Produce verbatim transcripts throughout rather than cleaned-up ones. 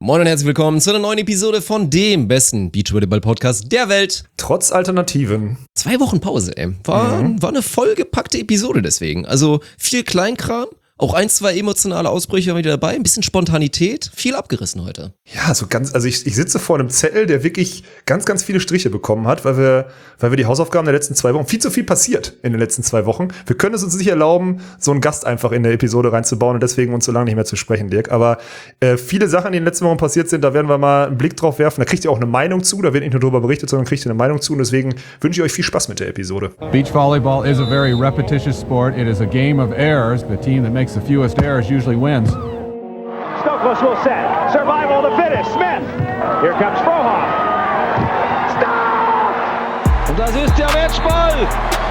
Moin und herzlich willkommen zu einer neuen Episode von dem besten Beachvolleyball-Podcast der Welt. Trotz Alternativen. Zwei Wochen Pause, ey. War, mhm. war eine vollgepackte Episode deswegen. Also viel Kleinkram, auch ein, zwei emotionale Ausbrüche waren wieder dabei, ein bisschen Spontanität, viel abgerissen heute. Ja, so ganz, also ich, ich sitze vor einem Zettel, der wirklich ganz, ganz viele Striche bekommen hat, weil wir, weil wir die Hausaufgaben der letzten zwei Wochen, viel zu viel passiert in den letzten zwei Wochen. Wir können es uns nicht erlauben, so einen Gast einfach in der Episode reinzubauen und deswegen uns so lange nicht mehr zu sprechen, Dirk. Aber äh, viele Sachen, die in den letzten Wochen passiert sind, da werden wir mal einen Blick drauf werfen. Da kriegt ihr auch eine Meinung zu, da wird nicht nur darüber berichtet, sondern kriegt ihr eine Meinung zu und deswegen wünsche ich euch viel Spaß mit der Episode. Beach volleyball is a very repetitious sport. It is a game of errors. The team that makes the fewest errors usually wins. Stokos will set. Survival of the fittest. Smith. Here comes Frohoff. Stop! Und das ist der Matchball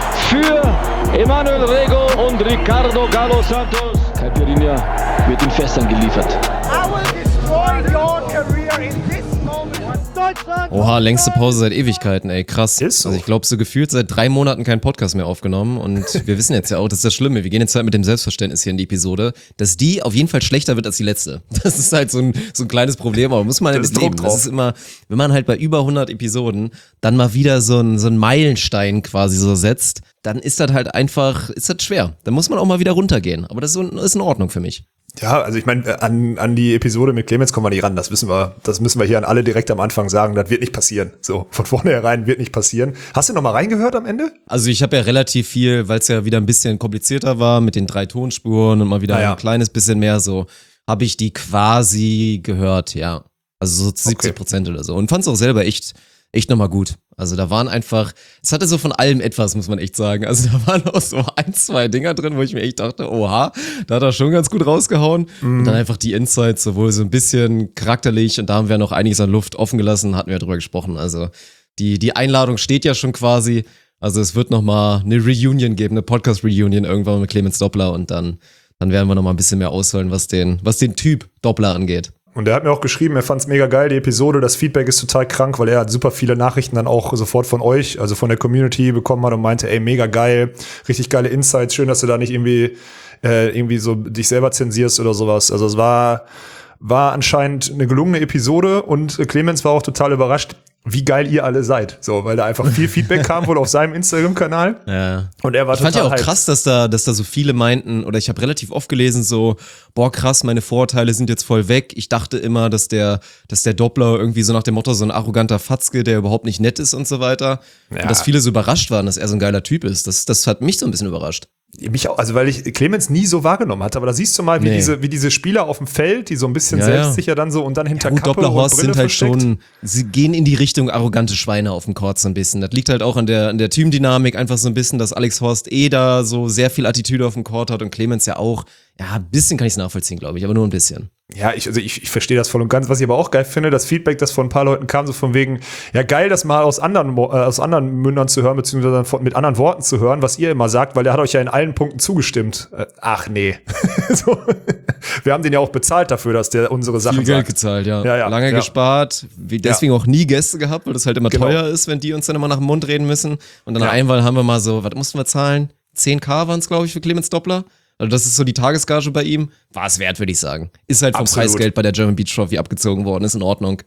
für Emanuel Rego und Ricardo Galo Santos. Caipirinha wird in Fässern geliefert. I will destroy your career in this moment. Deutschland! Oha, längste Pause seit Ewigkeiten, ey, krass. Ist so. Also ich glaube, so gefühlt seit drei Monaten kein Podcast mehr aufgenommen und wir wissen jetzt ja auch, das ist das Schlimme, wir gehen jetzt halt mit dem Selbstverständnis hier in die Episode, dass die auf jeden Fall schlechter wird als die letzte. Das ist halt so ein, so ein kleines Problem, aber muss man halt leben. Das ist immer, wenn man halt bei über hundert Episoden dann mal wieder so ein, so ein Meilenstein quasi so setzt, dann ist das halt einfach, ist das schwer. Dann muss man auch mal wieder runtergehen, aber das ist, so, ist in Ordnung für mich. Ja, also ich meine, an, an die Episode mit Clemens kommen wir nicht ran, das wissen wir, das müssen wir hier an alle direkt am Anfang sagen, das wird nicht passieren. So, von vornherein wird nicht passieren. Hast du noch mal reingehört am Ende? Also ich habe ja relativ viel, weil es ja wieder ein bisschen komplizierter war mit den drei Tonspuren und mal wieder ah, ja. ein kleines bisschen mehr so, habe ich die quasi gehört, ja. Also so siebzig Prozent okay. oder so. Und fand es auch selber echt, echt nochmal gut. Also da waren einfach, es hatte so von allem etwas, muss man echt sagen. Also da waren auch so ein, zwei Dinger drin, wo ich mir echt dachte, oha, da hat er schon ganz gut rausgehauen. Mm. Und dann einfach die Insights, sowohl so ein bisschen charakterlich und da haben wir noch einiges an Luft offen gelassen, hatten wir drüber gesprochen. Also die, die Einladung steht ja schon quasi. Also es wird nochmal eine Reunion geben, eine Podcast-Reunion irgendwann mit Clemens Doppler und dann, dann werden wir nochmal ein bisschen mehr ausholen, was den, was den Typ Doppler angeht. Und er hat mir auch geschrieben, er fand es mega geil, die Episode, das Feedback ist total krank, weil er hat super viele Nachrichten dann auch sofort von euch, also von der Community bekommen hat und meinte, ey, mega geil, richtig geile Insights, schön, dass du da nicht irgendwie äh, irgendwie so dich selber zensierst oder sowas. Also es war, war anscheinend eine gelungene Episode und Clemens war auch total überrascht, wie geil ihr alle seid. So, weil da einfach viel Feedback kam wohl auf seinem Instagram-Kanal. Ja. Und er war ich total fand ja auch hyped. krass, dass da, dass da so viele meinten, oder ich habe relativ oft gelesen, so, boah, krass, meine Vorurteile sind jetzt voll weg. Ich dachte immer, dass der, dass der Doppler irgendwie so nach dem Motto so ein arroganter Fatzke, der überhaupt nicht nett ist und so weiter. Ja. Und dass viele so überrascht waren, dass er so ein geiler Typ ist. Das, das hat mich so ein bisschen überrascht. Mich auch, also weil ich Clemens nie so wahrgenommen hatte, aber da siehst du mal, wie Nee. diese, wie diese Spieler auf dem Feld, die so ein bisschen Ja, selbstsicher ja. dann so und dann hinter Gut, Kappe und Dopplerhorst Brille sind halt versteckt. schon, sie gehen in die Richtung arrogante Schweine auf dem Court so ein bisschen. Das liegt halt auch an der, an der Teamdynamik einfach so ein bisschen, dass Alex Horst eh da so sehr viel Attitüde auf dem Court hat und Clemens ja auch. Ja, ein bisschen kann ich es nachvollziehen, glaube ich, aber nur ein bisschen. Ja, ich, also ich, ich verstehe das voll und ganz. Was ich aber auch geil finde, das Feedback, das von ein paar Leuten kam, so von wegen, ja geil, das mal aus anderen, äh, aus anderen Mündern zu hören, beziehungsweise von, mit anderen Worten zu hören, was ihr immer sagt, weil der hat euch ja in allen Punkten zugestimmt. Äh, ach nee. so. Wir haben den ja auch bezahlt dafür, dass der unsere Sachen Viel Geld sagt. gezahlt, ja. Ja, ja, Lange ja. gespart, wie deswegen Ja. auch nie Gäste gehabt, weil das halt immer Genau. teuer ist, wenn die uns dann immer nach dem Mund reden müssen. Und dann Ja. einmal haben wir mal so, was mussten wir zahlen? zehn K waren es, glaube ich, für Clemens Doppler. Also das ist so die Tagesgage bei ihm. War es wert, würde ich sagen. Ist halt vom Absolut. Preisgeld bei der German Beach Trophy abgezogen worden, ist in Ordnung.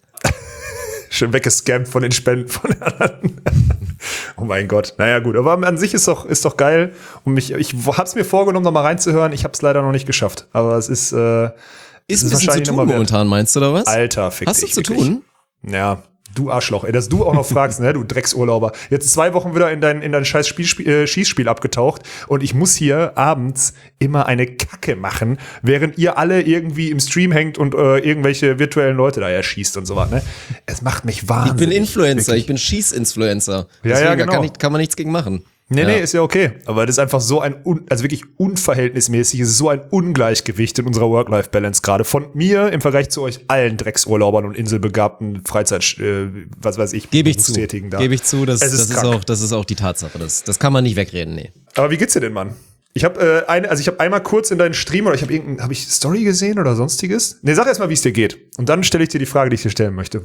Schön weggescampt von den Spenden von den anderen. Oh mein Gott. Naja, gut. Aber an sich ist doch, ist doch geil. Und mich, ich hab's mir vorgenommen, noch mal reinzuhören. Ich hab's leider noch nicht geschafft. Aber es ist, äh, Ist es ein bisschen zu wahrscheinlich tun noch mal wert. momentan, meinst du, oder was? Alter, fick Hast du dich, zu wirklich. tun? Ja, du Arschloch, ey, dass du auch noch fragst, ne, du Drecksurlauber. Jetzt zwei Wochen wieder in dein, in dein scheiß Spiel, Spiel, äh, Schießspiel abgetaucht und ich muss hier abends immer eine Kacke machen, während ihr alle irgendwie im Stream hängt und äh, irgendwelche virtuellen Leute da erschießt und so was, ne. Es macht mich wahnsinnig. Ich bin Influencer, wirklich. ich bin Schieß-Influencer. Ja, ja, Deswegen genau. kann, ich, kann man nichts gegen machen. Nee, Ja. nee, ist ja okay. Aber das ist einfach so ein, un, also wirklich unverhältnismäßig, es ist so ein Ungleichgewicht in unserer Work-Life-Balance gerade. Von mir im Vergleich zu euch allen Drecksurlaubern und inselbegabten Freizeit, äh, was weiß ich, Gebe ich zu. Berufstätigen da. Gebe ich zu, das, Es das, ist ist krank. auch, das ist auch die Tatsache. Das, das kann man nicht wegreden, nee. Aber wie geht's dir denn, Mann? Ich habe äh, eine, also ich habe einmal kurz in deinen Stream oder ich habe irgendein, habe ich Story gesehen oder sonstiges? Nee, sag erst mal, wie es dir geht. Und dann stelle ich dir die Frage, die ich dir stellen möchte.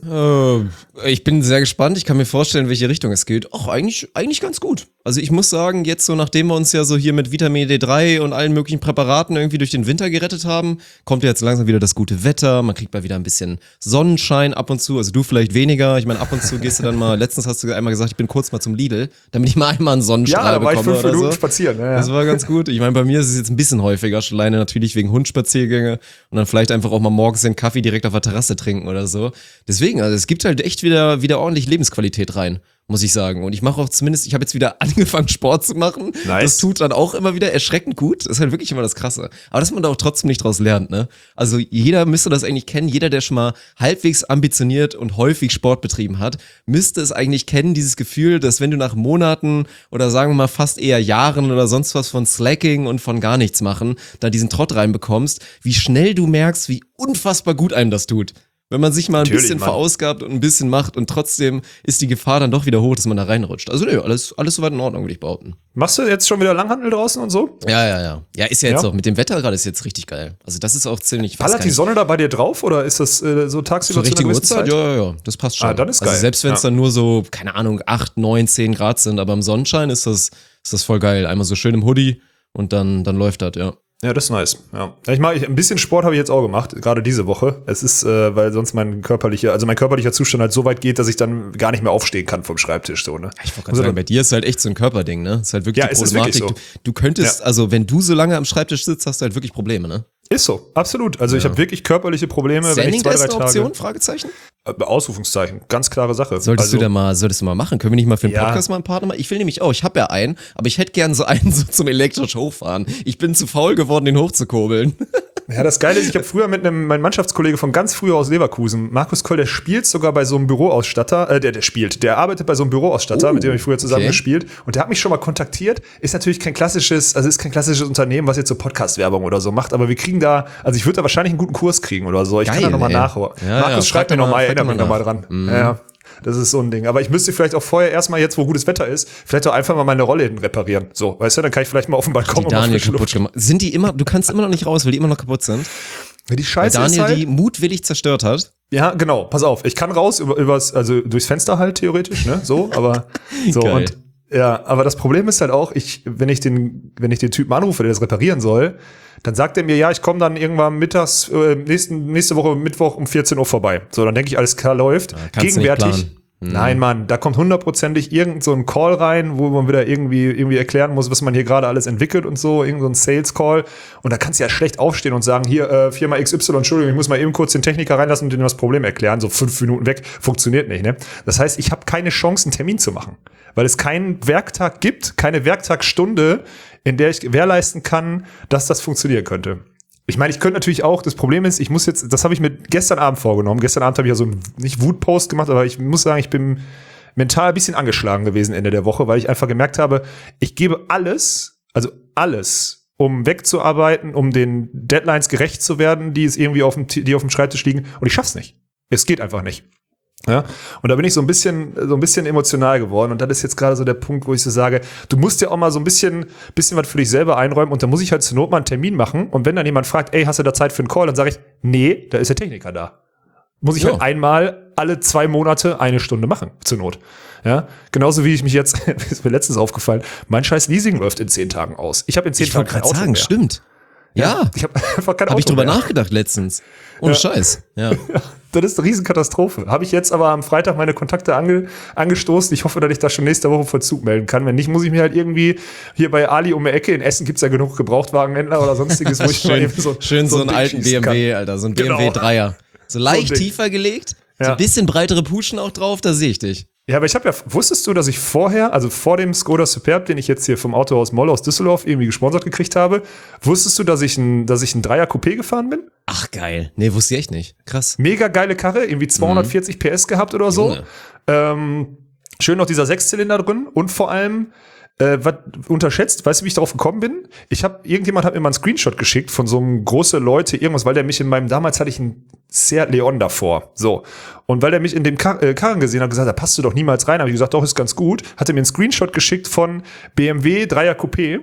Äh, ich bin sehr gespannt. Ich kann mir vorstellen, in welche Richtung es geht. Ach, eigentlich, eigentlich ganz gut. Also ich muss sagen, jetzt so, nachdem wir uns ja so hier mit Vitamin D drei und allen möglichen Präparaten irgendwie durch den Winter gerettet haben, kommt ja jetzt langsam wieder das gute Wetter. Man kriegt mal wieder ein bisschen Sonnenschein ab und zu. Also du vielleicht weniger. Ich meine, ab und zu gehst du dann mal, letztens hast du einmal gesagt, ich bin kurz mal zum Lidl, damit ich mal einmal einen Sonnenstrahl ja, da war bekomme ich fünf oder Minuten so. spazieren. Ja, ja. Das war ganz gut. Ich meine, bei mir ist es jetzt ein bisschen häufiger, schon alleine natürlich wegen Hundspaziergänge und dann vielleicht einfach auch mal morgens den Kaffee direkt auf der Terrasse trinken oder so. Deswegen, also es gibt halt echt wieder, wieder ordentlich Lebensqualität rein, muss ich sagen. Und ich mache auch zumindest, ich habe jetzt wieder angefangen, Sport zu machen. Nice. Das tut dann auch immer wieder erschreckend gut. Das ist halt wirklich immer das Krasse. Aber dass man da auch trotzdem nicht draus lernt, ne? Also jeder müsste das eigentlich kennen. Jeder, der schon mal halbwegs ambitioniert und häufig Sport betrieben hat, müsste es eigentlich kennen, dieses Gefühl, dass wenn du nach Monaten oder sagen wir mal fast eher Jahren oder sonst was von Slacking und von gar nichts machen, da diesen Trott reinbekommst, wie schnell du merkst, wie unfassbar gut einem das tut. Wenn man sich mal ein Natürlich, bisschen Mann. verausgabt und ein bisschen macht und trotzdem ist die Gefahr dann doch wieder hoch, dass man da reinrutscht. Also nö, alles, alles soweit in Ordnung, würde ich behaupten. Machst du jetzt schon wieder Langhandel draußen und so? Ja, ja, ja. Ja, ist ja jetzt Ja. auch, mit dem Wetter gerade ist jetzt richtig geil. Also das ist auch ziemlich... Ballert die Sonne da bei dir drauf oder ist das äh, so tagsüber zur richtigen gewissen Uhrzeit? Ja, ja, ja, das passt schon. Ah, dann ist also geil. selbst wenn es Ja. dann nur so, keine Ahnung, acht, neun, zehn Grad sind, aber im Sonnenschein ist das, ist das voll geil. Einmal so schön im Hoodie und dann, dann läuft das, ja. Ja, das ist nice. Ja. Ich mag, ich, ein bisschen Sport habe ich jetzt auch gemacht, gerade diese Woche. Es ist, äh, weil sonst mein körperlicher, also mein körperlicher Zustand halt so weit geht, dass ich dann gar nicht mehr aufstehen kann vom Schreibtisch, so, ne? Ich wollte gerade sagen, bei dir ist halt echt so ein Körperding, ne? Ist halt wirklich Ja, die es ist Problematik. wirklich so. du, du könntest, Ja. also wenn du so lange am Schreibtisch sitzt, hast du halt wirklich Probleme, ne? Ist so, absolut. Also ich habe wirklich körperliche Probleme, wenn Standing ich zwei, drei Desk eine Tage. Option? Fragezeichen? Äh, Ausrufungszeichen, ganz klare Sache. Solltest also, du da mal, solltest du mal machen? Können wir nicht mal für den Ja. Podcast mal einen Partner machen? Ich will nämlich auch, ich habe ja einen, aber ich hätte gern so einen so zum elektrisch hochfahren. Ich bin zu faul geworden, den hochzukurbeln. Ja, das Geile ist, ich habe früher mit einem, mein Mannschaftskollege von ganz früher aus Leverkusen, Markus Koll, der spielt sogar bei so einem Büroausstatter, äh, der, der spielt, der arbeitet bei so einem Büroausstatter, Oh, mit dem ich früher zusammen okay. gespielt und der hat mich schon mal kontaktiert, ist natürlich kein klassisches, also ist kein klassisches Unternehmen, was jetzt so Podcast-Werbung oder so macht, aber wir kriegen da, also ich würde da wahrscheinlich einen guten Kurs kriegen oder so, ich Geil, kann da nochmal ey. nachholen. Ja, Markus, ja, schreibt frag mir doch mal- nochmal, frag erinnert doch mich mal nochmal nach. dran. Mhm. Ja, ja. Das ist so ein Ding. Aber ich müsste vielleicht auch vorher erstmal jetzt, wo gutes Wetter ist, vielleicht auch einfach mal meine Rolle hinten reparieren. So, weißt du, dann kann ich vielleicht mal auf den Balkon Die und mal Daniel frische kaputt Luft. gemacht. Sind die immer, du kannst immer noch nicht raus, weil die immer noch kaputt sind. Ja, die Weil Scheiße Daniel ist halt, die mutwillig zerstört hat. ja, genau, pass auf, ich kann raus über, übers, also durchs Fenster halt theoretisch, ne, so, aber so Geil. und ja, aber das Problem ist halt auch, ich, wenn ich den, wenn ich den Typen anrufe, der das reparieren soll, dann sagt er mir, ja, ich komme dann irgendwann mittags, äh, nächsten, nächste Woche Mittwoch um vierzehn Uhr vorbei. So, dann denke ich, alles klar läuft. kannst du nicht Gegenwärtig. planen. Mhm. Nein, Mann, da kommt hundertprozentig irgend so ein Call rein, wo man wieder irgendwie, irgendwie erklären muss, was man hier gerade alles entwickelt und so, irgend so ein Sales-Call. Und da kannst du ja schlecht aufstehen und sagen, hier, äh, Firma X Y, Entschuldigung, ich muss mal eben kurz den Techniker reinlassen und dem das Problem erklären. So fünf Minuten weg, funktioniert nicht, ne? Das heißt, ich habe keine Chance, einen Termin zu machen. Weil es keinen Werktag gibt, keine Werktagsstunde, in der ich gewährleisten kann, dass das funktionieren könnte. Ich meine, ich könnte natürlich auch, das Problem ist, ich muss jetzt, das habe ich mir gestern Abend vorgenommen. Gestern Abend habe ich ja so einen, nicht Wutpost gemacht, aber ich muss sagen, ich bin mental ein bisschen angeschlagen gewesen Ende der Woche, weil ich einfach gemerkt habe, ich gebe alles, also alles, um wegzuarbeiten, um den Deadlines gerecht zu werden, die es irgendwie auf dem, die auf dem Schreibtisch liegen, und ich schaff's nicht. Es geht einfach nicht. Ja, und da bin ich so ein bisschen, so ein bisschen emotional geworden. Und das ist jetzt gerade so der Punkt, wo ich so sage, du musst ja auch mal so ein bisschen, bisschen was für dich selber einräumen. Und da muss ich halt zur Not mal einen Termin machen. Und wenn dann jemand fragt, ey, hast du da Zeit für einen Call? Dann sage ich, nee, da ist der Techniker da. Muss ich Ja. halt einmal alle zwei Monate eine Stunde machen, zur Not. Ja, genauso wie ich mich jetzt, ist mir letztens aufgefallen, mein scheiß Leasing läuft in zehn Tagen aus. Ich habe in zehn Ich Tagen wollte kein gerade Auto sagen, mehr. stimmt. Ja, Ich habe einfach kein Auto habe ich drüber mehr. nachgedacht letztens. Ohne Ja. Scheiß. Ja. Das ist eine Riesenkatastrophe. Habe ich jetzt aber am Freitag meine Kontakte ange, angestoßen. Ich hoffe, dass ich das schon nächste Woche Vollzug melden kann. Wenn nicht, muss ich mir halt irgendwie hier bei Ali um die Ecke, in Essen gibt's ja genug Gebrauchtwagenhändler oder sonstiges, wo ich mal Schön, eben so, schön so, ein einen Ding alten B schießen M W, kann. Alter, so ein Genau. B M W Dreier. So leicht Ding. tiefer gelegt, so Ja. ein bisschen breitere Puschen auch drauf, da sehe ich dich. Ja, aber ich habe ja, wusstest du, dass ich vorher, also vor dem Skoda Superb, den ich jetzt hier vom Autohaus Moll aus Düsseldorf irgendwie gesponsert gekriegt habe, wusstest du, dass ich ein, dass ich ein Dreier Coupé gefahren bin? Ach geil. Nee, wusste ich echt nicht. Krass. Mega geile Karre, irgendwie zweihundertvierzig P S gehabt oder so. Junge. Ähm, schön noch dieser Sechszylinder drin und vor allem, äh, was unterschätzt, weißt du, wie ich darauf gekommen bin? Ich habe, irgendjemand hat mir mal einen Screenshot geschickt von so einem große Leute, irgendwas, weil der mich in meinem, damals hatte ich einen Seat Leon davor, so. Und weil der mich in dem Kar äh, Karren gesehen hat, gesagt, da passt du doch niemals rein, habe ich gesagt, doch, ist ganz gut, hat er mir einen Screenshot geschickt von B M W Dreier Coupé.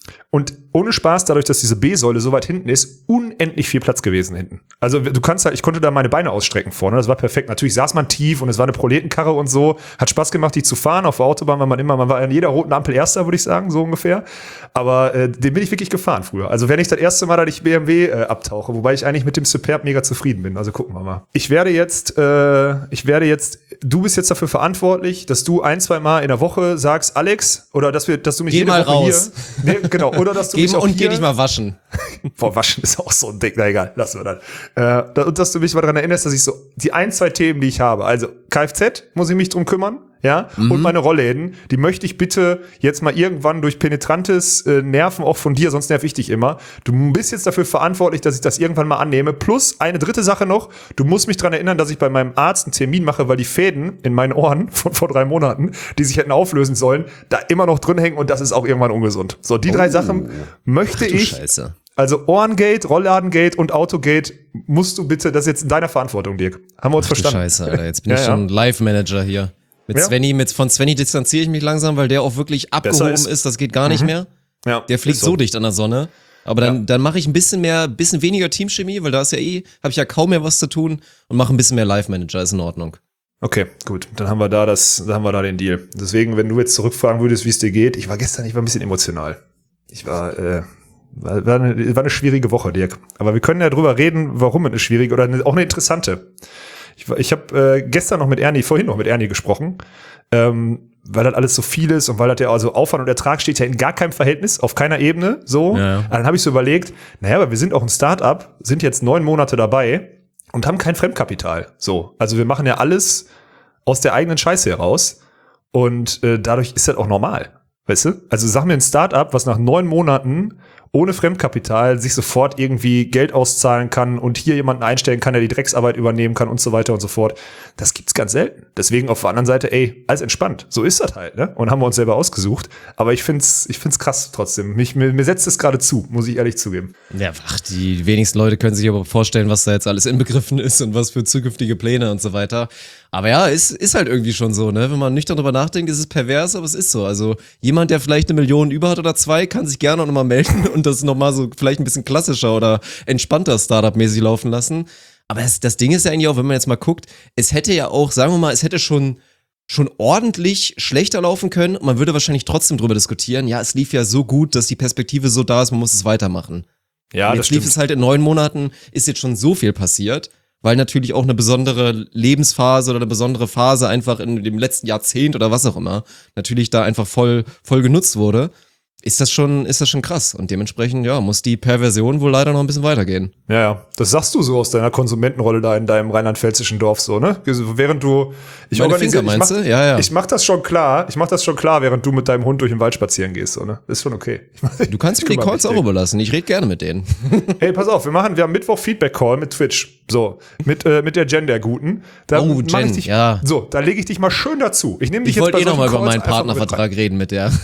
Und ohne Spaß, dadurch, dass diese B-Säule so weit hinten ist, unendlich viel Platz gewesen hinten. Also du kannst halt, ich konnte da meine Beine ausstrecken vorne, das war perfekt. Natürlich saß man tief und es war eine Proletenkarre und so. Hat Spaß gemacht, die zu fahren. Auf der Autobahn war man immer, man war an jeder roten Ampel Erster, würde ich sagen, so ungefähr. Aber äh, den bin ich wirklich gefahren früher. Also wäre nicht das erste Mal, dass ich B M W äh, abtauche, wobei ich eigentlich mit dem Superb mega zufrieden bin. Also gucken wir mal. Ich werde jetzt, äh, ich werde jetzt, du bist jetzt dafür verantwortlich, dass du ein, zwei Mal in der Woche sagst, Alex, oder dass wir, dass du mich Geh jede mal Woche raus. hier, nee, genau, oder dass du Geh mich mal auch und hier, geh dich mal waschen. Boah, waschen ist auch so ein Ding, na egal, lassen wir dann. Äh, und dass du mich mal daran erinnerst, dass ich so, die ein, zwei Themen, die ich habe, also Kfz, muss ich mich drum kümmern, ja, mhm. und meine Rollläden, die möchte ich bitte jetzt mal irgendwann durch penetrantes äh, Nerven auch von dir, sonst nerv ich dich immer. Du bist jetzt dafür verantwortlich, dass ich das irgendwann mal annehme. Plus eine dritte Sache noch, du musst mich daran erinnern, dass ich bei meinem Arzt einen Termin mache, weil die Fäden in meinen Ohren von vor drei Monaten, die sich hätten auflösen sollen, da immer noch drin hängen und das ist auch irgendwann ungesund. So, die oh. drei Sachen möchte Ach, du ich. Scheiße. Also Ohrengate, Rolladengate und Autogate musst du bitte, das ist jetzt in deiner Verantwortung, Dirk. Haben wir uns Ach, verstanden? Du Scheiße, Alter. Jetzt bin ja, ich ja. schon Live-Manager hier. Mit Ja. Svenny, mit, von Svenny distanziere ich mich langsam, weil der auch wirklich abgehoben ist. ist. ist. Das geht gar nicht Mhm. mehr. Ja, Der fliegt ist so. dicht an der Sonne. Aber dann, Ja. dann mache ich ein bisschen mehr, bisschen weniger Teamchemie, weil da ist ja eh, habe ich ja kaum mehr was zu tun und mache ein bisschen mehr Live-Manager, ist in Ordnung. Okay, gut. Dann haben wir da das, dann haben wir da den Deal. Deswegen, wenn du jetzt zurückfragen würdest, wie es dir geht, ich war gestern, ich war ein bisschen emotional. Ich war, äh, war, war, eine, war eine schwierige Woche, Dirk. Aber wir können ja drüber reden, warum eine schwierige oder eine, auch eine interessante. Ich, ich habe äh, gestern noch mit Ernie, vorhin noch mit Ernie gesprochen, ähm, weil das alles so viel ist und weil das ja also Aufwand und Ertrag steht ja in gar keinem Verhältnis, auf keiner Ebene, so. Ja. Also dann habe ich so überlegt, naja, aber wir sind auch ein Start-up, sind jetzt neun Monate dabei und haben kein Fremdkapital, so. Also wir machen ja alles aus der eigenen Scheiße heraus und äh, dadurch ist das auch normal, weißt du? Also sag mir ein Start-up, was nach neun Monaten ohne Fremdkapital sich sofort irgendwie Geld auszahlen kann und hier jemanden einstellen kann, der die Drecksarbeit übernehmen kann und so weiter und so fort. Das gibt's ganz selten. Deswegen auf der anderen Seite, ey, alles entspannt. So ist das halt, ne? Und haben wir uns selber ausgesucht. Aber ich find's, ich find's krass trotzdem. Mich, mir, mir setzt es gerade zu, muss ich ehrlich zugeben. Ja, ach, die wenigsten Leute können sich aber vorstellen, was da jetzt alles inbegriffen ist und was für zukünftige Pläne und so weiter. Aber ja, ist, ist halt irgendwie schon so, ne? Wenn man nüchtern drüber nachdenkt, ist es pervers, aber es ist so. Also jemand, der vielleicht eine Million über hat oder zwei, kann sich gerne auch nochmal melden und das nochmal so vielleicht ein bisschen klassischer oder entspannter Startup-mäßig laufen lassen. Aber das, das Ding ist ja eigentlich auch, wenn man jetzt mal guckt, es hätte ja auch, sagen wir mal, es hätte schon schon ordentlich schlechter laufen können und man würde wahrscheinlich trotzdem drüber diskutieren, ja, es lief ja so gut, dass die Perspektive so da ist, man muss es weitermachen. Ja, und das jetzt lief stimmt. es halt in neun Monaten, ist jetzt schon so viel passiert, weil natürlich auch eine besondere Lebensphase oder eine besondere Phase einfach in dem letzten Jahrzehnt oder was auch immer natürlich da einfach voll, voll genutzt wurde. Ist das schon, ist das schon krass. Und dementsprechend, ja, muss die Perversion wohl leider noch ein bisschen weitergehen. Ja, ja. Das sagst du so aus deiner Konsumentenrolle da in deinem rheinland-pfälzischen Dorf so, ne? Während du, ich Meine organisiere, Finger, ich mach, meinst du? Ja, ja. ich mach das schon klar, ich mach das schon klar, während du mit deinem Hund durch den Wald spazieren gehst, so, ne? Ist schon okay. Ich mach, Du kannst ich mir die kümmere Calls mich, auch Dick. überlassen. Ich rede gerne mit denen. Hey, pass auf, wir machen, wir haben Mittwoch Feedback-Call mit Twitch. So, mit, äh, mit der Jen, der Guten. Da Oh, mach Jen, ich dich, ja. So, da lege ich dich mal schön dazu. Ich nehme dich Ich jetzt wollte bei eh nochmal solchen über Calls meinen einfach mit rein. Partnervertrag reden mit der.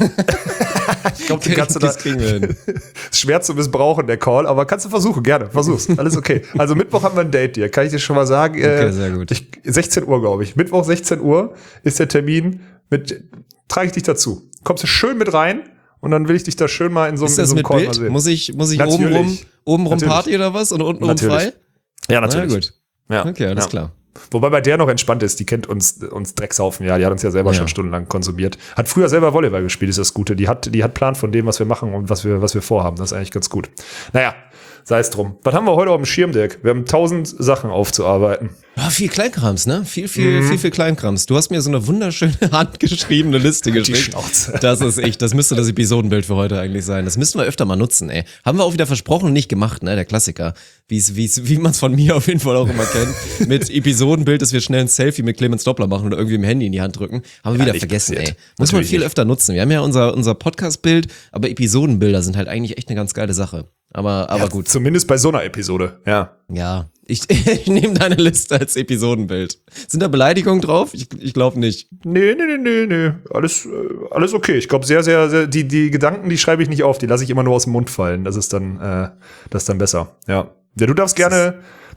Ich glaube, den kannst du da, Das kriegen wir hin. ist schwer zu missbrauchen, der Call, aber kannst du versuchen, gerne, versuch's, alles okay. Also Mittwoch haben wir ein Date hier, kann ich dir schon mal sagen. Okay, äh, sehr gut. Ich, sechzehn Uhr, glaube ich. Mittwoch sechzehn Uhr ist der Termin, mit trage ich dich dazu. Kommst du schön mit rein und dann will ich dich da schön mal in so, Ist in das so einem mit Call mal Bild? sehen. Muss ich, muss ich Natürlich. oben rum, oben rum Natürlich. Party oder was? Und unten rum Natürlich. frei? Ja, Na natürlich. gut. Ja. Okay, alles ja. klar. Wobei bei der noch entspannt ist, die kennt uns, uns Dreckshaufen, ja, die hat uns ja selber Ja. schon stundenlang konsumiert. Hat früher selber Volleyball gespielt, ist das Gute. Die hat, die hat Plan von dem, was wir machen und was wir, was wir vorhaben. Das ist eigentlich ganz gut. Naja, sei es drum. Was haben wir heute auf dem Schirm, Dirk? Wir haben tausend Sachen aufzuarbeiten. Ja, viel Kleinkrams, ne? Viel, viel, Mhm. viel, viel Kleinkrams. Du hast mir so eine wunderschöne handgeschriebene Liste Die geschickt. Schnauze. Das ist echt, das müsste das Episodenbild für heute eigentlich sein. Das müssten wir öfter mal nutzen, ey. Haben wir auch wieder versprochen und nicht gemacht, ne? Der Klassiker. Wie's, wie's, wie man es von mir auf jeden Fall auch immer kennt. Mit Episodenbild, dass wir schnell ein Selfie mit Clemens Doppler machen oder irgendwie im Handy in die Hand drücken. Haben wir Ja, wieder nicht vergessen, passiert. ey. Muss man Natürlich viel nicht. öfter nutzen. Wir haben ja unser, unser Podcast-Bild, aber Episodenbilder sind halt eigentlich echt eine ganz geile Sache. Aber, aber Ja, gut. Zumindest bei so einer Episode, ja. Ja, ich, ich nehme deine Liste als Episodenbild. Sind da Beleidigungen drauf? Ich, ich glaube nicht. Nee, nee, nee, nee, nee. Alles, äh, alles okay. Ich glaube, sehr, sehr, sehr, die, die Gedanken, die schreibe ich nicht auf, die lasse ich immer nur aus dem Mund fallen. Das ist dann, äh, das ist dann besser. Ja. Ja, du darfst gerne,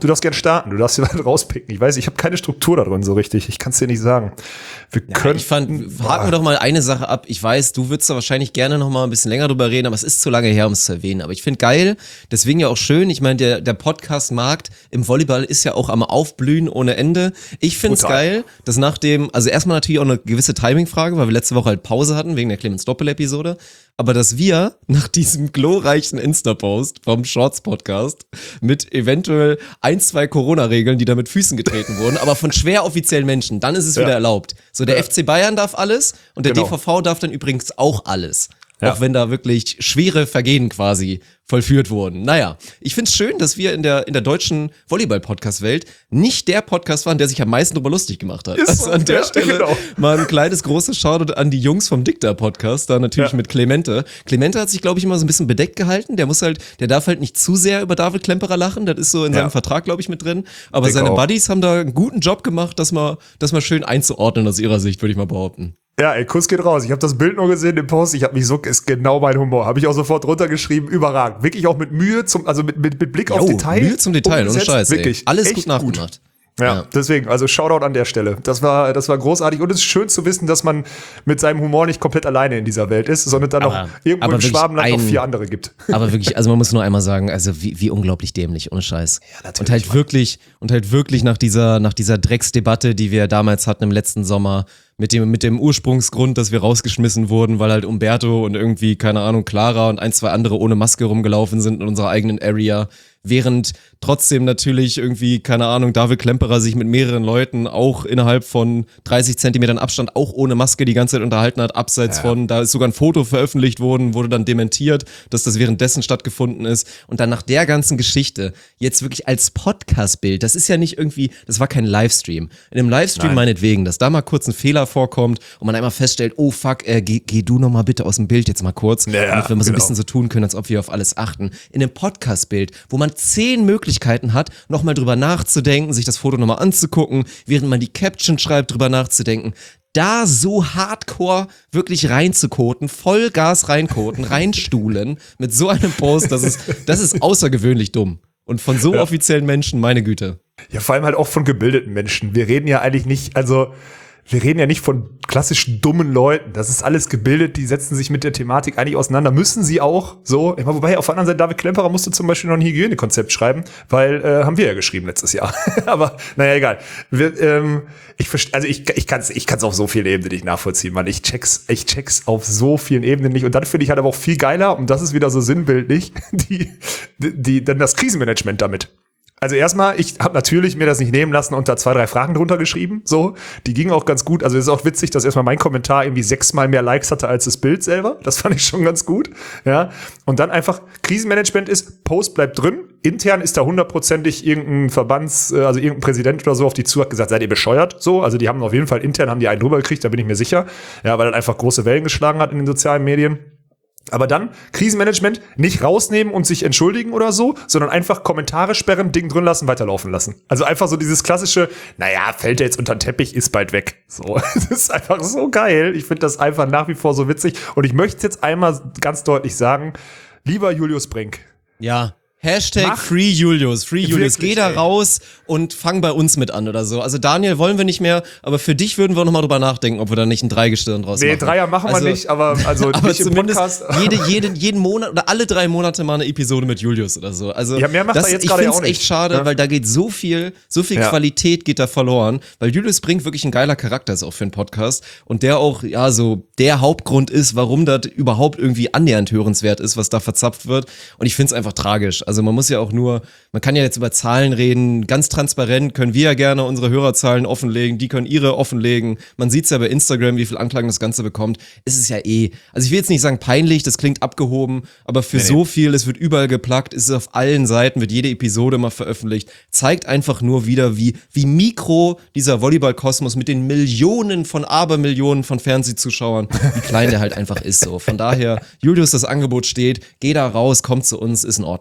Du darfst gern starten, du darfst dir was rauspicken. Ich weiß, ich habe keine Struktur da drin so richtig. Ich kann es dir nicht sagen. Wir Ja, können. ich fand, haken wir doch mal eine Sache ab. Ich weiß, du würdest da wahrscheinlich gerne noch mal ein bisschen länger drüber reden, aber es ist zu lange her, um es zu erwähnen. Aber ich finde geil, deswegen ja auch schön. Ich meine, der, der Podcast-Markt im Volleyball ist ja auch am Aufblühen ohne Ende. Ich finde es geil, dass nach dem, also erstmal natürlich auch eine gewisse Timing-Frage, weil wir letzte Woche halt Pause hatten wegen der Clemens Doppel-Episode. Aber dass wir nach diesem glorreichen Insta-Post vom Shorts-Podcast mit eventuell ein, zwei Corona-Regeln, die da mit Füßen getreten wurden, aber von schwer offiziellen Menschen, dann ist es Ja. wieder erlaubt. So, der Ja. F C Bayern darf alles und der Genau. D V V darf dann übrigens auch alles. Ja. Auch wenn da wirklich schwere Vergehen quasi vollführt wurden. Naja, ich find's schön, dass wir in der, in der deutschen Volleyball-Podcast-Welt nicht der Podcast waren, der sich am meisten drüber lustig gemacht hat. Ist Also so, an der ja, Stelle genau. mal ein kleines, großes Shoutout an die Jungs vom Dicta-Podcast, da natürlich Ja. mit Clemente. Clemente hat sich, glaube ich, immer so ein bisschen bedeckt gehalten. Der muss halt, der darf halt nicht zu sehr über David Klemperer lachen. Das ist so in Ja. seinem Vertrag, glaube ich, mit drin. Aber Denke seine auch. Buddies haben da einen guten Job gemacht, das mal, das mal schön einzuordnen aus ihrer Sicht, würde ich mal behaupten. Ja, ey, Kuss geht raus. Ich habe das Bild nur gesehen, den Post. Ich habe mich so, ist genau mein Humor. Habe ich auch sofort runtergeschrieben. Überragend. Wirklich auch mit Mühe, zum, also mit, mit, mit Blick auf Jo, Detail. Mühe zum Detail, ohne umgesetzt. Scheiß, ey. Wirklich. Alles echt gut nachgemacht. Ja, Ja. deswegen, also Shoutout an der Stelle. Das war, das war großartig und es ist schön zu wissen, dass man mit seinem Humor nicht komplett alleine in dieser Welt ist, sondern dann Aber- noch irgendwo aber im wirklich Schwabenland noch ein- vier andere gibt. Aber wirklich, also man muss nur einmal sagen, also wie, wie unglaublich dämlich, ohne Scheiß. natürlich, und halt Mann. wirklich, und halt wirklich nach dieser, nach dieser Drecksdebatte, die wir damals hatten im letzten Sommer, mit dem, mit dem Ursprungsgrund, dass wir rausgeschmissen wurden, weil halt Umberto und irgendwie, keine Ahnung, Clara und ein, zwei andere ohne Maske rumgelaufen sind in unserer eigenen Area, während trotzdem natürlich irgendwie, keine Ahnung, David Klemperer sich mit mehreren Leuten auch innerhalb von dreißig Zentimetern Abstand auch ohne Maske die ganze Zeit unterhalten hat, abseits Ja. von, da ist sogar ein Foto veröffentlicht worden, wurde dann dementiert, dass das währenddessen stattgefunden ist und dann nach der ganzen Geschichte jetzt wirklich als Podcast-Bild, das ist ja nicht irgendwie, das war kein Livestream. In einem Livestream Nein. meinetwegen, dass da mal kurz ein Fehler vorkommt und man einmal feststellt, oh fuck, äh, geh, geh du noch mal bitte aus dem Bild jetzt mal kurz, Ja, damit wir mal so ein genau. bisschen so tun können, als ob wir auf alles achten. In einem Podcast-Bild, wo man zehn Möglichkeiten hat, nochmal drüber nachzudenken, sich das Foto nochmal anzugucken, während man die Caption schreibt, drüber nachzudenken. Da so hardcore wirklich reinzukoten, Vollgas reinkoten, reinstuhlen mit so einem Post, das ist, das ist außergewöhnlich dumm. Und von so Ja. offiziellen Menschen, meine Güte. Ja, vor allem halt auch von gebildeten Menschen. Wir reden ja eigentlich nicht, also wir reden ja nicht von klassisch dummen Leuten. Das ist alles gebildet, die setzen sich mit der Thematik eigentlich auseinander. Müssen sie auch so. Ich meine, wobei auf der anderen Seite David Klemperer musste zum Beispiel noch ein Hygienekonzept schreiben, weil äh, haben wir ja geschrieben letztes Jahr. Aber naja, egal. Wir, ähm, ich verste- also ich, ich kann es ich kann's auf so vielen Ebenen nicht nachvollziehen, Mann. Ich check's, ich check's auf so vielen Ebenen nicht. Und dann finde ich halt aber auch viel geiler, und das ist wieder so sinnbildlich, die, die, die dann das Krisenmanagement damit. Also erstmal, ich habe natürlich mir das nicht nehmen lassen und da zwei, drei Fragen drunter geschrieben. So, die gingen auch ganz gut. Also es ist auch witzig, dass erstmal mein Kommentar irgendwie sechsmal mehr Likes hatte als das Bild selber. Das fand ich schon ganz gut. Ja. Und dann einfach, Krisenmanagement ist, Post bleibt drin. Intern ist da hundertprozentig irgendein Verbands, äh, also irgendein Präsident oder so auf die zu hat gesagt, seid ihr bescheuert? So, also die haben auf jeden Fall intern haben die einen drüber gekriegt, da bin ich mir sicher. Ja, weil er einfach große Wellen geschlagen hat in den sozialen Medien. Aber dann Krisenmanagement nicht rausnehmen und sich entschuldigen oder so, sondern einfach Kommentare sperren, Ding drin lassen, weiterlaufen lassen. Also einfach so dieses klassische, naja, fällt der jetzt unter den Teppich, ist bald weg. So, das ist einfach so geil. Ich finde das einfach nach wie vor so witzig. Und ich möchte jetzt einmal ganz deutlich sagen, lieber Julius Brink, Ja. Hashtag Mach- Free Julius, Free Julius. Wirklich, Geh da ey. raus und fang bei uns mit an oder so. Also Daniel wollen wir nicht mehr, aber für dich würden wir nochmal drüber nachdenken, ob wir da nicht ein Dreigestirn draus nee, machen. Dreier machen wir Also- nicht, aber also Aber nicht im zumindest Podcast. jede, jede, jeden Monat oder alle drei Monate mal eine Episode mit Julius oder so. Also Ja, mehr macht das, er jetzt ich gerade find's ja auch nicht, echt schade, ne? weil da geht so viel, so viel Ja. Qualität geht da verloren, weil Julius Brink wirklich ein geiler Charakter ist auch für einen Podcast und der auch, ja, so der Hauptgrund ist, warum das überhaupt irgendwie annähernd hörenswert ist, was da verzapft wird. Und ich find's einfach tragisch. Also man muss ja auch nur, man kann ja jetzt über Zahlen reden, ganz transparent können wir ja gerne unsere Hörerzahlen offenlegen, die können ihre offenlegen. Man sieht's ja bei Instagram, wie viel Anklang das Ganze bekommt. Es ist ja eh, also ich will jetzt nicht sagen peinlich, das klingt abgehoben, aber für Nee, so viel, es wird überall geplagt, es ist auf allen Seiten, wird jede Episode mal veröffentlicht, zeigt einfach nur wieder, wie, wie mikro dieser Volleyball-Kosmos mit den Millionen von Abermillionen von Fernsehzuschauern, wie klein der halt einfach ist so. Von daher, Julius, das Angebot steht, geh da raus, komm zu uns, ist in Ordnung.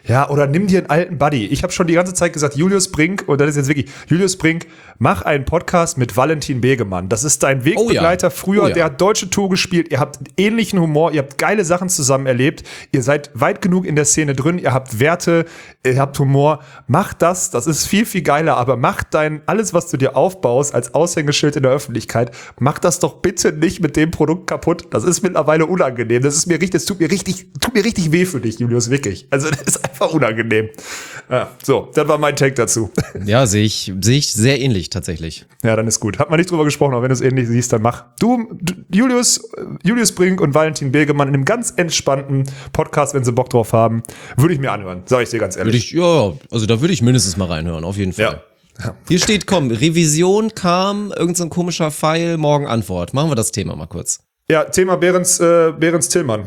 Ja, oder nimm dir einen alten Buddy. Ich habe schon die ganze Zeit gesagt, Julius Brink, und das ist jetzt wirklich, Julius Brink, mach einen Podcast mit Valentin Begemann. Das ist dein Wegbegleiter. Oh ja. Früher, oh ja. Der hat deutsche Tour gespielt, ihr habt ähnlichen Humor, ihr habt geile Sachen zusammen erlebt, ihr seid weit genug in der Szene drin, ihr habt Werte, ihr habt Humor. Mach das, das ist viel, viel geiler, aber mach dein, alles, was du dir aufbaust als Aushängeschild in der Öffentlichkeit, mach das doch bitte nicht mit dem Produkt kaputt. Das ist mittlerweile unangenehm. Das ist mir richtig, das tut mir richtig, tut mir richtig weh für dich, Julius, wirklich. Also, das ist einfach unangenehm. Ja, so, das war mein Take dazu. Ja, sehe ich, sehe ich sehr ähnlich tatsächlich. Ja, dann ist gut. Hat man nicht drüber gesprochen, aber wenn du es ähnlich siehst, dann mach. Du, du Julius, Julius Brink und Valentin Begemann in einem ganz entspannten Podcast, wenn sie Bock drauf haben, würde ich mir anhören, sage ich dir ganz ehrlich. Würde ich, ja, also da würde ich mindestens mal reinhören, auf jeden Fall. Ja. Ja. Hier steht, komm, Revision kam, irgend so ein komischer Pfeil, morgen Antwort. Machen wir das Thema mal kurz. Ja, Thema Behrens, äh, Behrens Tillmann.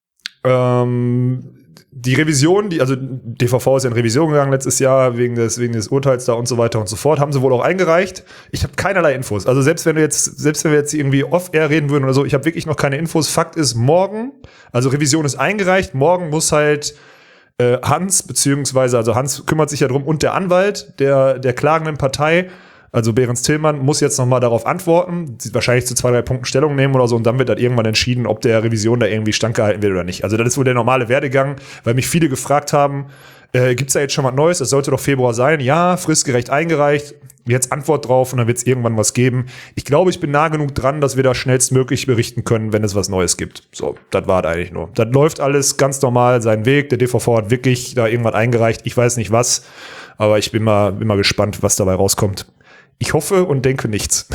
Ähm, die Revision, die, also D V V ist ja in Revision gegangen letztes Jahr wegen des, wegen des Urteils da und so weiter und so fort, haben sie wohl auch eingereicht. Ich habe keinerlei Infos. Also selbst wenn du jetzt, selbst wenn wir jetzt irgendwie off-air reden würden oder so, ich habe wirklich noch keine Infos. Fakt ist, morgen, also Revision ist eingereicht, morgen muss halt äh, Hans, beziehungsweise, also Hans kümmert sich ja drum und der Anwalt der, der klagenden Partei, also Behrens Tillmann, muss jetzt nochmal darauf antworten, wahrscheinlich zu zwei, drei Punkten Stellung nehmen oder so und dann wird dann irgendwann entschieden, ob der Revision da irgendwie standgehalten wird oder nicht. Also das ist wohl der normale Werdegang, weil mich viele gefragt haben, äh, gibt's da jetzt schon was Neues? Das sollte doch Februar sein. Ja, fristgerecht eingereicht, jetzt Antwort drauf und dann wird's irgendwann was geben. Ich glaube, ich bin nah genug dran, dass wir da schnellstmöglich berichten können, wenn es was Neues gibt. So, das war es eigentlich nur. Das läuft alles ganz normal seinen Weg. Der D V V hat wirklich da irgendwas eingereicht. Ich weiß nicht was, aber ich bin mal, bin mal gespannt, was dabei rauskommt. Ich hoffe und denke nichts.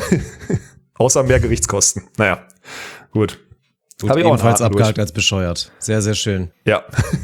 Außer mehr Gerichtskosten. Naja, gut. Gut, ebenfalls abgehakt als bescheuert. Sehr, sehr schön. Ja.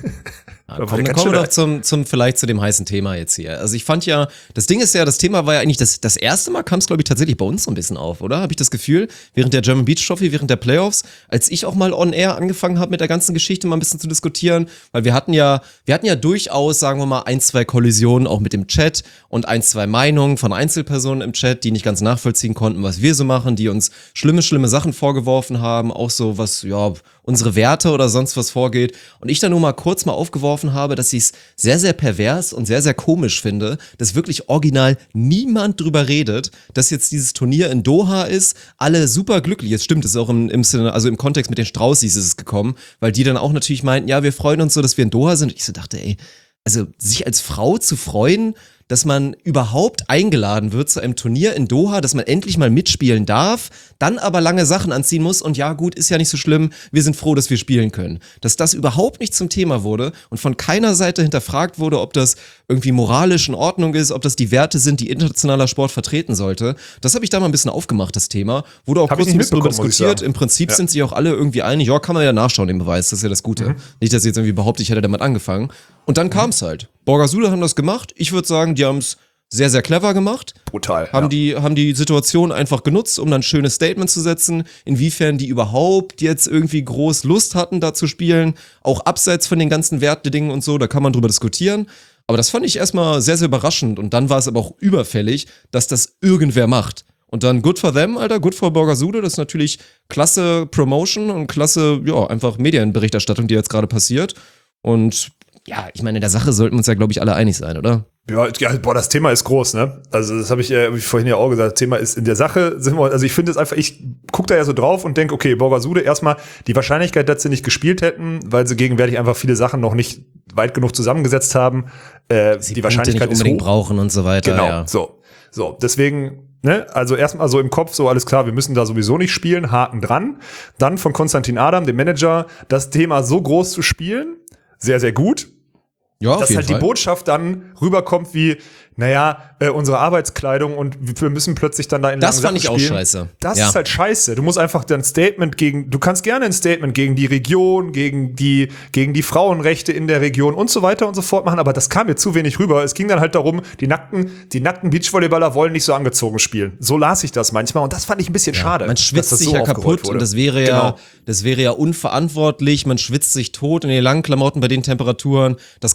Ja, komm, dann kommen wir doch zum, zum, vielleicht zu dem heißen Thema jetzt hier. Also ich fand ja, das Ding ist ja, das Thema war ja eigentlich, das, das erste Mal kam es, glaube ich, tatsächlich bei uns so ein bisschen auf, oder? Habe ich das Gefühl, während der German Beach Trophy, während der Playoffs, als ich auch mal on air angefangen habe mit der ganzen Geschichte mal ein bisschen zu diskutieren, weil wir hatten ja, wir hatten ja durchaus, sagen wir mal, ein, zwei Kollisionen auch mit dem Chat und ein, zwei Meinungen von Einzelpersonen im Chat, die nicht ganz nachvollziehen konnten, was wir so machen, die uns schlimme, schlimme Sachen vorgeworfen haben, auch so was, ja, unsere Werte oder sonst was vorgeht. Und ich dann nur mal kurz mal aufgeworfen habe, dass ich es sehr, sehr pervers und sehr, sehr komisch finde, dass wirklich original niemand drüber redet, dass jetzt dieses Turnier in Doha ist, alle super glücklich. Jetzt stimmt, es ist auch im, im Sinne, also im Kontext mit den Straußis ist es gekommen, weil die dann auch natürlich meinten, ja, wir freuen uns so, dass wir in Doha sind. Und ich so dachte, ey, also sich als Frau zu freuen, dass man überhaupt eingeladen wird zu einem Turnier in Doha, dass man endlich mal mitspielen darf, dann aber lange Sachen anziehen muss und ja gut, ist ja nicht so schlimm, wir sind froh, dass wir spielen können. Dass das überhaupt nicht zum Thema wurde und von keiner Seite hinterfragt wurde, ob das irgendwie moralisch in Ordnung ist, ob das die Werte sind, die internationaler Sport vertreten sollte. Das habe ich da mal ein bisschen aufgemacht, das Thema. Wurde auch Hab kurz ein bisschen darüber diskutiert. Im Prinzip ja. sind sich auch alle irgendwie einig, ja, kann man ja nachschauen, den Beweis, das ist ja das Gute. Mhm. Nicht, dass ich jetzt irgendwie behaupte, ich hätte damit angefangen. Und dann mhm. kam es halt. Borgasude haben das gemacht. Ich würde sagen, die haben es sehr, sehr clever gemacht. Brutal. Haben, ja. die, haben die Situation einfach genutzt, um dann ein schönes Statement zu setzen, inwiefern die überhaupt jetzt irgendwie groß Lust hatten, da zu spielen. Auch abseits von den ganzen Wertedingen und so, da kann man drüber diskutieren. Aber das fand ich erstmal sehr, sehr überraschend. Und dann war es aber auch überfällig, dass das irgendwer macht. Und dann good for them, Alter, good for Borgasude. Das ist natürlich klasse Promotion und klasse, ja, einfach Medienberichterstattung, die jetzt gerade passiert. Und ja, ich meine, in der Sache sollten wir uns ja, glaube ich, alle einig sein, oder? Ja, ja, boah, das Thema ist groß, ne? Also das habe ich, äh, hab ich vorhin ja auch gesagt, das Thema ist in der Sache, sind wir, also ich finde es einfach, ich gucke da ja so drauf und denke, okay, Borgasude, erstmal die Wahrscheinlichkeit, dass sie nicht gespielt hätten, weil sie gegenwärtig einfach viele Sachen noch nicht weit genug zusammengesetzt haben, äh, sie die Wahrscheinlichkeit nicht unbedingt ist hoch. Brauchen und so weiter. Genau, ja. so. So, deswegen, ne, also erstmal so im Kopf, so alles klar, wir müssen da sowieso nicht spielen, Haken dran. Dann von Konstantin Adam, dem Manager, das Thema so groß zu spielen, sehr, sehr gut. Ja, dass halt Fall. die Botschaft dann rüberkommt wie, naja, äh, unsere Arbeitskleidung und wir müssen plötzlich dann da in Das langen fand ich Sachen auch spielen. scheiße. Das ja. ist halt scheiße. Du musst einfach dein Statement gegen, du kannst gerne ein Statement gegen die Region, gegen die, gegen die Frauenrechte in der Region und so weiter und so fort machen, aber das kam mir zu wenig rüber. Es ging dann halt darum, die nackten, die nackten Beachvolleyballer wollen nicht so angezogen spielen. So las ich das manchmal und das fand ich ein bisschen ja, schade. Man schwitzt sich so ja kaputt wurde. und das wäre ja, genau. das wäre ja unverantwortlich. Man schwitzt sich tot in den langen Klamotten bei den Temperaturen. Das kann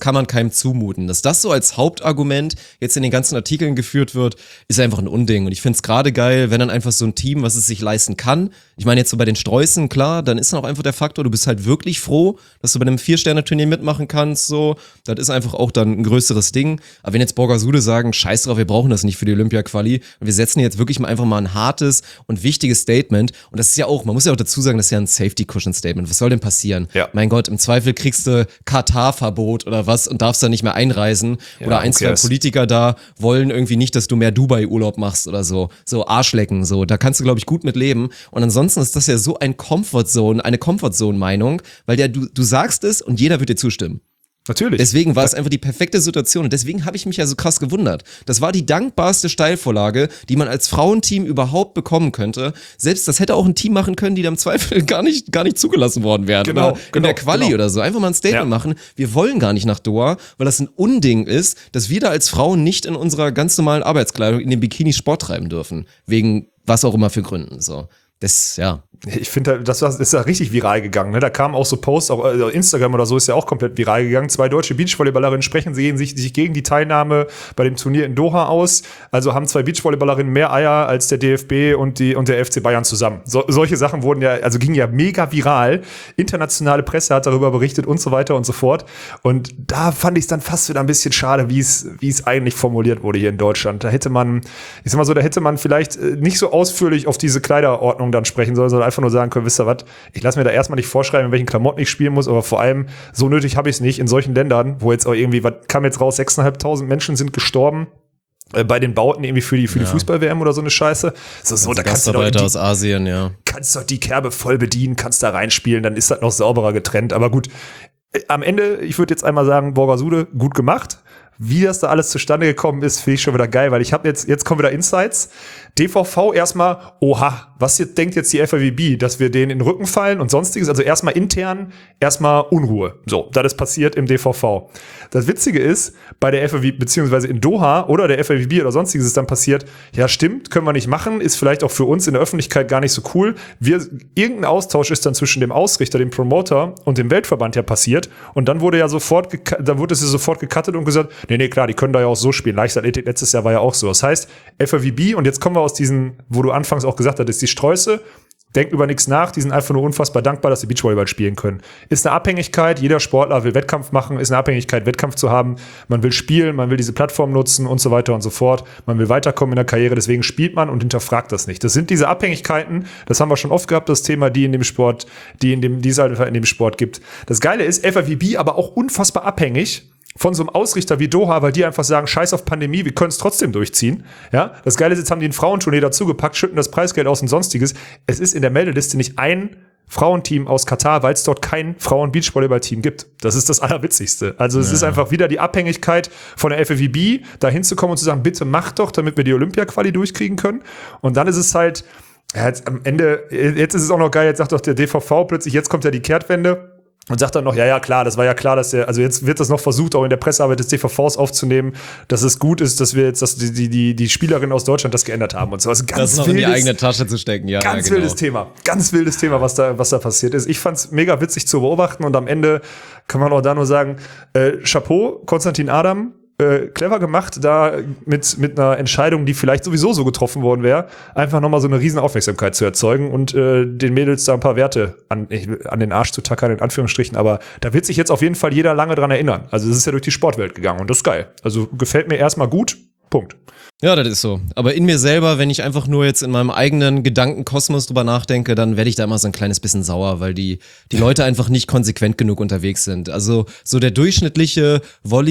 kann man keinem zumuten. Dass das so als Hauptargument jetzt in den ganzen Artikeln geführt wird, ist einfach ein Unding. Und ich finde es gerade geil, wenn dann einfach so ein Team, was es sich leisten kann, ich meine jetzt so bei den Streußen, klar, dann ist dann auch einfach der Faktor, du bist halt wirklich froh, dass du bei einem Vier-Sterne-Turnier mitmachen kannst, so, das ist einfach auch dann ein größeres Ding. Aber wenn jetzt Borgasude sagen, scheiß drauf, wir brauchen das nicht für die Olympia-Quali und wir setzen jetzt wirklich mal einfach mal ein hartes und wichtiges Statement und das ist ja auch, man muss ja auch dazu sagen, das ist ja ein Safety-Cushion-Statement. Was soll denn passieren? Ja. Mein Gott, im Zweifel kriegst du Katar-Verbot oder was und darfst da nicht mehr einreisen Ja, oder ein, okay, zwei ist- Politiker da wollen irgendwie nicht, dass du mehr Dubai-Urlaub machst oder so. So Arschlecken, so. Da kannst du, glaube ich, gut mit leben. Und ansonsten ist das ja so ein Comfort-Zone, eine Comfort-Zone-Meinung, weil der, du, du sagst es und jeder wird dir zustimmen. Natürlich. Deswegen war es einfach die perfekte Situation und deswegen habe ich mich ja so krass gewundert. Das war die dankbarste Steilvorlage, die man als Frauenteam überhaupt bekommen könnte. Selbst das hätte auch ein Team machen können, die da im Zweifel gar nicht, gar nicht zugelassen worden wären. Genau, oder in genau, der Quali genau. oder so. Einfach mal ein Statement Ja. machen. Wir wollen gar nicht nach Doha, weil das ein Unding ist, dass wir da als Frauen nicht in unserer ganz normalen Arbeitskleidung in dem Bikini Sport treiben dürfen. Wegen was auch immer für Gründen. So. Das, ja. Ich finde, das war- ist ja richtig viral gegangen. Ne? Da kamen auch so Posts, auch also Instagram oder so ist ja auch komplett viral gegangen. Zwei deutsche Beachvolleyballerinnen sprechen sich, sich, sich gegen die Teilnahme bei dem Turnier in Doha aus. Also haben zwei Beachvolleyballerinnen mehr Eier als der D F B und, die, und der F C Bayern zusammen. So, solche Sachen wurden ja, also gingen ja mega viral. Internationale Presse hat darüber berichtet und so weiter und so fort. Und da fand ich es dann fast wieder ein bisschen schade, wie es wie es eigentlich formuliert wurde hier in Deutschland. Da hätte man, ich sag mal so, da hätte man vielleicht äh, nicht so ausführlich auf diese Kleiderordnung dann sprechen sollen, sondern einfach nur sagen können, wisst ihr was, ich lasse mir da erstmal nicht vorschreiben, in welchen Klamotten ich spielen muss, aber vor allem, so nötig habe ich es nicht in solchen Ländern, wo jetzt auch irgendwie, was kam jetzt raus, sechstausendfünfhundert Menschen sind gestorben äh, bei den Bauten irgendwie für die, für die Ja. Fußball-W M oder so eine Scheiße. So, so da kannst du doch in Gastarbeiter die, aus Asien, ja. kannst doch die Kerbe voll bedienen, kannst da reinspielen, dann ist das noch sauberer getrennt. Aber gut, äh, am Ende, ich würde jetzt einmal sagen, Borgasude, gut gemacht. Wie das da alles zustande gekommen ist, finde ich schon wieder geil, weil ich habe jetzt, jetzt kommen wieder Insights. D V V erstmal, oha, was jetzt, denkt jetzt die F A W B, dass wir denen in den Rücken fallen und sonstiges, also erstmal intern, erstmal Unruhe. So, das ist passiert im D V V. Das Witzige ist, bei der F A W B, beziehungsweise in Doha oder der F A W B oder sonstiges ist dann passiert, ja stimmt, können wir nicht machen, ist vielleicht auch für uns in der Öffentlichkeit gar nicht so cool. Wir, irgendein Austausch ist dann zwischen dem Ausrichter, dem Promoter und dem Weltverband ja passiert und dann wurde ja sofort, geka- dann wurde es ja sofort gecuttet und gesagt, nee, nee, klar, die können da ja auch so spielen. Leichtathletik letztes Jahr war ja auch so. Das heißt, F A W B, und jetzt kommen wir aus diesen, wo du anfangs auch gesagt hattest, die Sträuße, denkt über nichts nach, die sind einfach nur unfassbar dankbar, dass sie Beachvolleyball spielen können. Ist eine Abhängigkeit, jeder Sportler will Wettkampf machen, ist eine Abhängigkeit, Wettkampf zu haben. Man will spielen, man will diese Plattform nutzen und so weiter und so fort. Man will weiterkommen in der Karriere, deswegen spielt man und hinterfragt das nicht. Das sind diese Abhängigkeiten, das haben wir schon oft gehabt, das Thema, die in dem Sport, die in dem, die es halt in dem Sport gibt. Das Geile ist, F A W B aber auch unfassbar abhängig von so einem Ausrichter wie Doha, weil die einfach sagen, scheiß auf Pandemie, wir können es trotzdem durchziehen. Ja, das Geile ist, jetzt haben die ein Frauenturnier dazugepackt, schütten das Preisgeld aus und sonstiges. Es ist in der Meldeliste nicht ein Frauenteam aus Katar, weil es dort kein Frauen-Beachvolleyball-Team gibt. Das ist das Allerwitzigste. Also es Ja. ist einfach wieder die Abhängigkeit von der F A W B, da hinzukommen und zu sagen, bitte macht doch, damit wir die Olympia-Quali durchkriegen können. Und dann ist es halt, ja, jetzt am Ende, jetzt ist es auch noch geil, jetzt sagt doch der D V V plötzlich, jetzt kommt ja die Kehrtwende. Und sagt dann noch, ja, ja, klar, das war ja klar, dass der, also jetzt wird das noch versucht, auch in der Pressearbeit des D V Vs aufzunehmen, dass es gut ist, dass wir jetzt, dass die, die, die Spielerinnen aus Deutschland das geändert haben und so. Also ganz Das noch in die wildes- eigene Tasche zu stecken, ja. Ganz ja, genau. wildes Thema. Ganz wildes Thema, was da, was da passiert ist. Ich fand's mega witzig zu beobachten und am Ende kann man auch da nur sagen, äh, Chapeau, Konstantin Adam, äh, clever gemacht, da mit, mit einer Entscheidung, die vielleicht sowieso so getroffen worden wäre, einfach nochmal so eine riesen Aufmerksamkeit zu erzeugen und äh, den Mädels da ein paar Werte an, ich, an den Arsch zu tackern, in Anführungsstrichen. Aber da wird sich jetzt auf jeden Fall jeder lange dran erinnern. Also es ist ja durch die Sportwelt gegangen und das ist geil. Also gefällt mir erstmal gut. Punkt. Ja, das ist so. Aber in mir selber, wenn ich einfach nur jetzt in meinem eigenen Gedankenkosmos drüber nachdenke, dann werde ich da immer so ein kleines bisschen sauer, weil die, die Leute einfach nicht konsequent genug unterwegs sind. Also so der durchschnittliche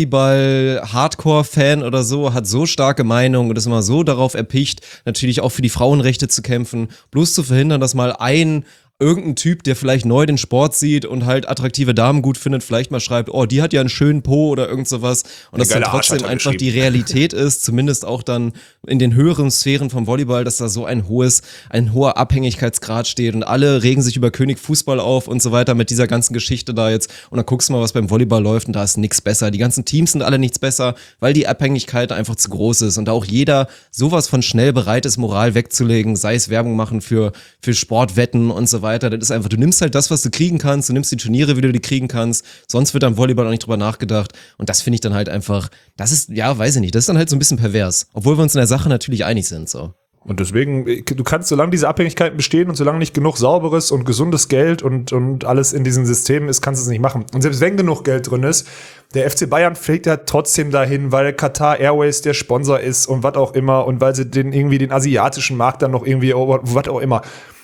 Volleyball-Hardcore-Fan oder so hat so starke Meinung und ist immer so darauf erpicht, natürlich auch für die Frauenrechte zu kämpfen, bloß zu verhindern, dass mal ein irgendein Typ, der vielleicht neu den Sport sieht und halt attraktive Damen gut findet, vielleicht mal schreibt, oh, die hat ja einen schönen Po oder irgend sowas. Und dass dann geile Arsch trotzdem hat er einfach die geschrieben. Realität ist, zumindest auch dann in den höheren Sphären vom Volleyball, dass da so ein hohes, ein hoher Abhängigkeitsgrad steht und alle regen sich über König Fußball auf und so weiter mit dieser ganzen Geschichte da jetzt. Und dann guckst du mal, was beim Volleyball läuft und da ist nichts besser. Die ganzen Teams sind alle nichts besser, weil die Abhängigkeit einfach zu groß ist und da auch jeder sowas von schnell bereit ist, Moral wegzulegen, sei es Werbung machen für, für Sportwetten und so weiter. weiter. Das ist einfach, du nimmst halt das, was du kriegen kannst, du nimmst die Turniere, wie du die kriegen kannst. Sonst wird am Volleyball auch nicht drüber nachgedacht. Und das finde ich dann halt einfach, das ist, ja, weiß ich nicht, das ist dann halt so ein bisschen pervers. Obwohl wir uns in der Sache natürlich einig sind, so. Und deswegen, du kannst, solange diese Abhängigkeiten bestehen und solange nicht genug sauberes und gesundes Geld und, und alles in diesen Systemen ist, kannst du es nicht machen. Und selbst wenn genug Geld drin ist, der F C Bayern fliegt ja trotzdem dahin, weil Qatar Airways der Sponsor ist und was auch immer und weil sie den irgendwie den asiatischen Markt dann noch irgendwie, was auch immer.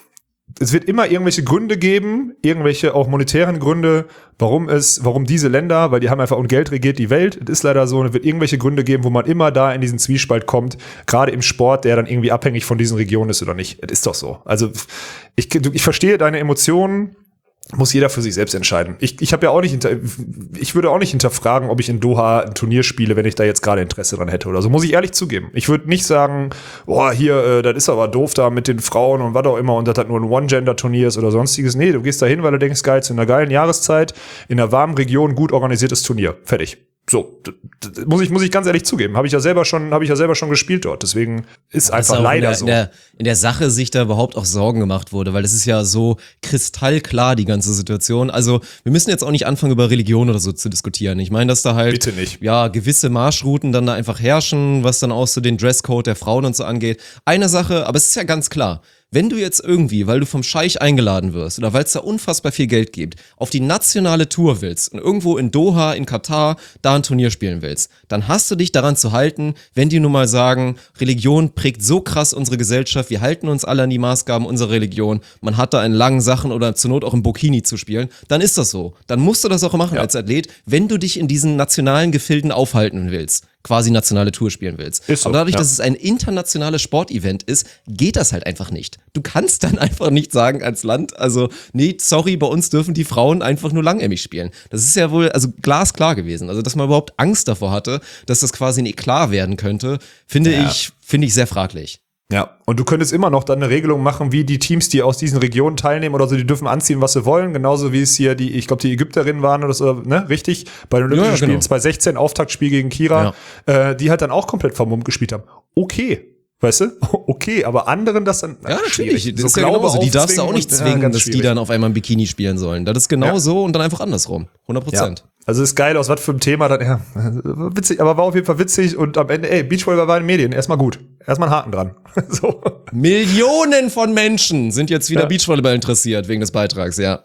Es wird immer irgendwelche Gründe geben, irgendwelche auch monetären Gründe, warum es, warum diese Länder, weil die haben einfach und Geld regiert die Welt. Es ist leider so, es wird irgendwelche Gründe geben, wo man immer da in diesen Zwiespalt kommt, gerade im Sport, der dann irgendwie abhängig von diesen Regionen ist oder nicht. Es ist doch so. Also ich, ich verstehe deine Emotionen. Muss jeder für sich selbst entscheiden. Ich, ich habe ja auch nicht hinter, ich würde auch nicht hinterfragen, ob ich in Doha ein Turnier spiele, wenn ich da jetzt gerade Interesse dran hätte oder so. Muss ich ehrlich zugeben. Ich würde nicht sagen, boah, hier, äh, das ist aber doof da mit den Frauen und was auch immer und das hat nur ein One-Gender-Turnier ist oder sonstiges. Nee, du gehst da hin, weil du denkst, geil, zu einer geilen Jahreszeit, in einer warmen Region, gut organisiertes Turnier. Fertig. So, d- d- muss ich muss ich ganz ehrlich zugeben, habe ich ja selber schon habe ich ja selber schon gespielt dort, deswegen ist Dass einfach auch leider in der, so. In der, in der Sache sich da überhaupt auch Sorgen gemacht wurde, weil das ist ja so kristallklar, die ganze Situation. Also wir müssen jetzt auch nicht anfangen, über Religion oder so zu diskutieren. Ich meine, dass da halt Bitte nicht. ja gewisse Marschrouten dann da einfach herrschen, was dann auch so den Dresscode der Frauen und so angeht. Eine Sache, aber es ist ja ganz klar, wenn du jetzt irgendwie, weil du vom Scheich eingeladen wirst oder weil es da unfassbar viel Geld gibt, auf die nationale Tour willst und irgendwo in Doha, in Katar, da ein Turnier spielen willst, dann hast du dich daran zu halten, wenn die nun mal sagen, Religion prägt so krass unsere Gesellschaft, wir halten uns alle an die Maßgaben unserer Religion, man hat da in langen Sachen oder zur Not auch im Burkini zu spielen, dann ist das so. Dann musst du das auch machen Ja. als Athlet, wenn du dich in diesen nationalen Gefilden aufhalten willst, quasi nationale Tour spielen willst. Ist so, Aber dadurch, ja. dass es ein internationales Sportevent ist, geht das halt einfach nicht. Du kannst dann einfach nicht sagen als Land, also nee, sorry, bei uns dürfen die Frauen einfach nur langärmig spielen. Das ist ja wohl also glasklar gewesen. Also dass man überhaupt Angst davor hatte, dass das quasi ein Eklat werden könnte, finde Ja. ich, finde ich sehr fraglich. Ja, und du könntest immer noch dann eine Regelung machen, wie die Teams, die aus diesen Regionen teilnehmen oder so, die dürfen anziehen, was sie wollen. Genauso wie es hier die, ich glaube, die Ägypterinnen waren oder so, ne, richtig? Bei den Olympischen Ja, ja, Spielen genau. zwanzig sechzehn, Auftaktspiel gegen Kira, äh, die halt dann auch komplett vermummt gespielt haben. Okay. Weißt du? Okay, aber anderen das dann. Ja, schwierig. natürlich. Das So ist ja Glaube genauso. Die darfst du auch aufzwingen nicht und- ja, zwingen, ganz dass die schwierig. dann auf einmal im Bikini spielen sollen. Das ist genau Ja. so und dann einfach andersrum. hundert Prozent. Ja. Also ist geil, aus was für einem Thema dann, ja, witzig, aber war auf jeden Fall witzig und am Ende, ey, Beachvolleyball war in den Medien, erstmal gut. Erstmal einen Haken dran. So. Millionen von Menschen sind jetzt wieder Ja. Beachvolleyball interessiert wegen des Beitrags, ja.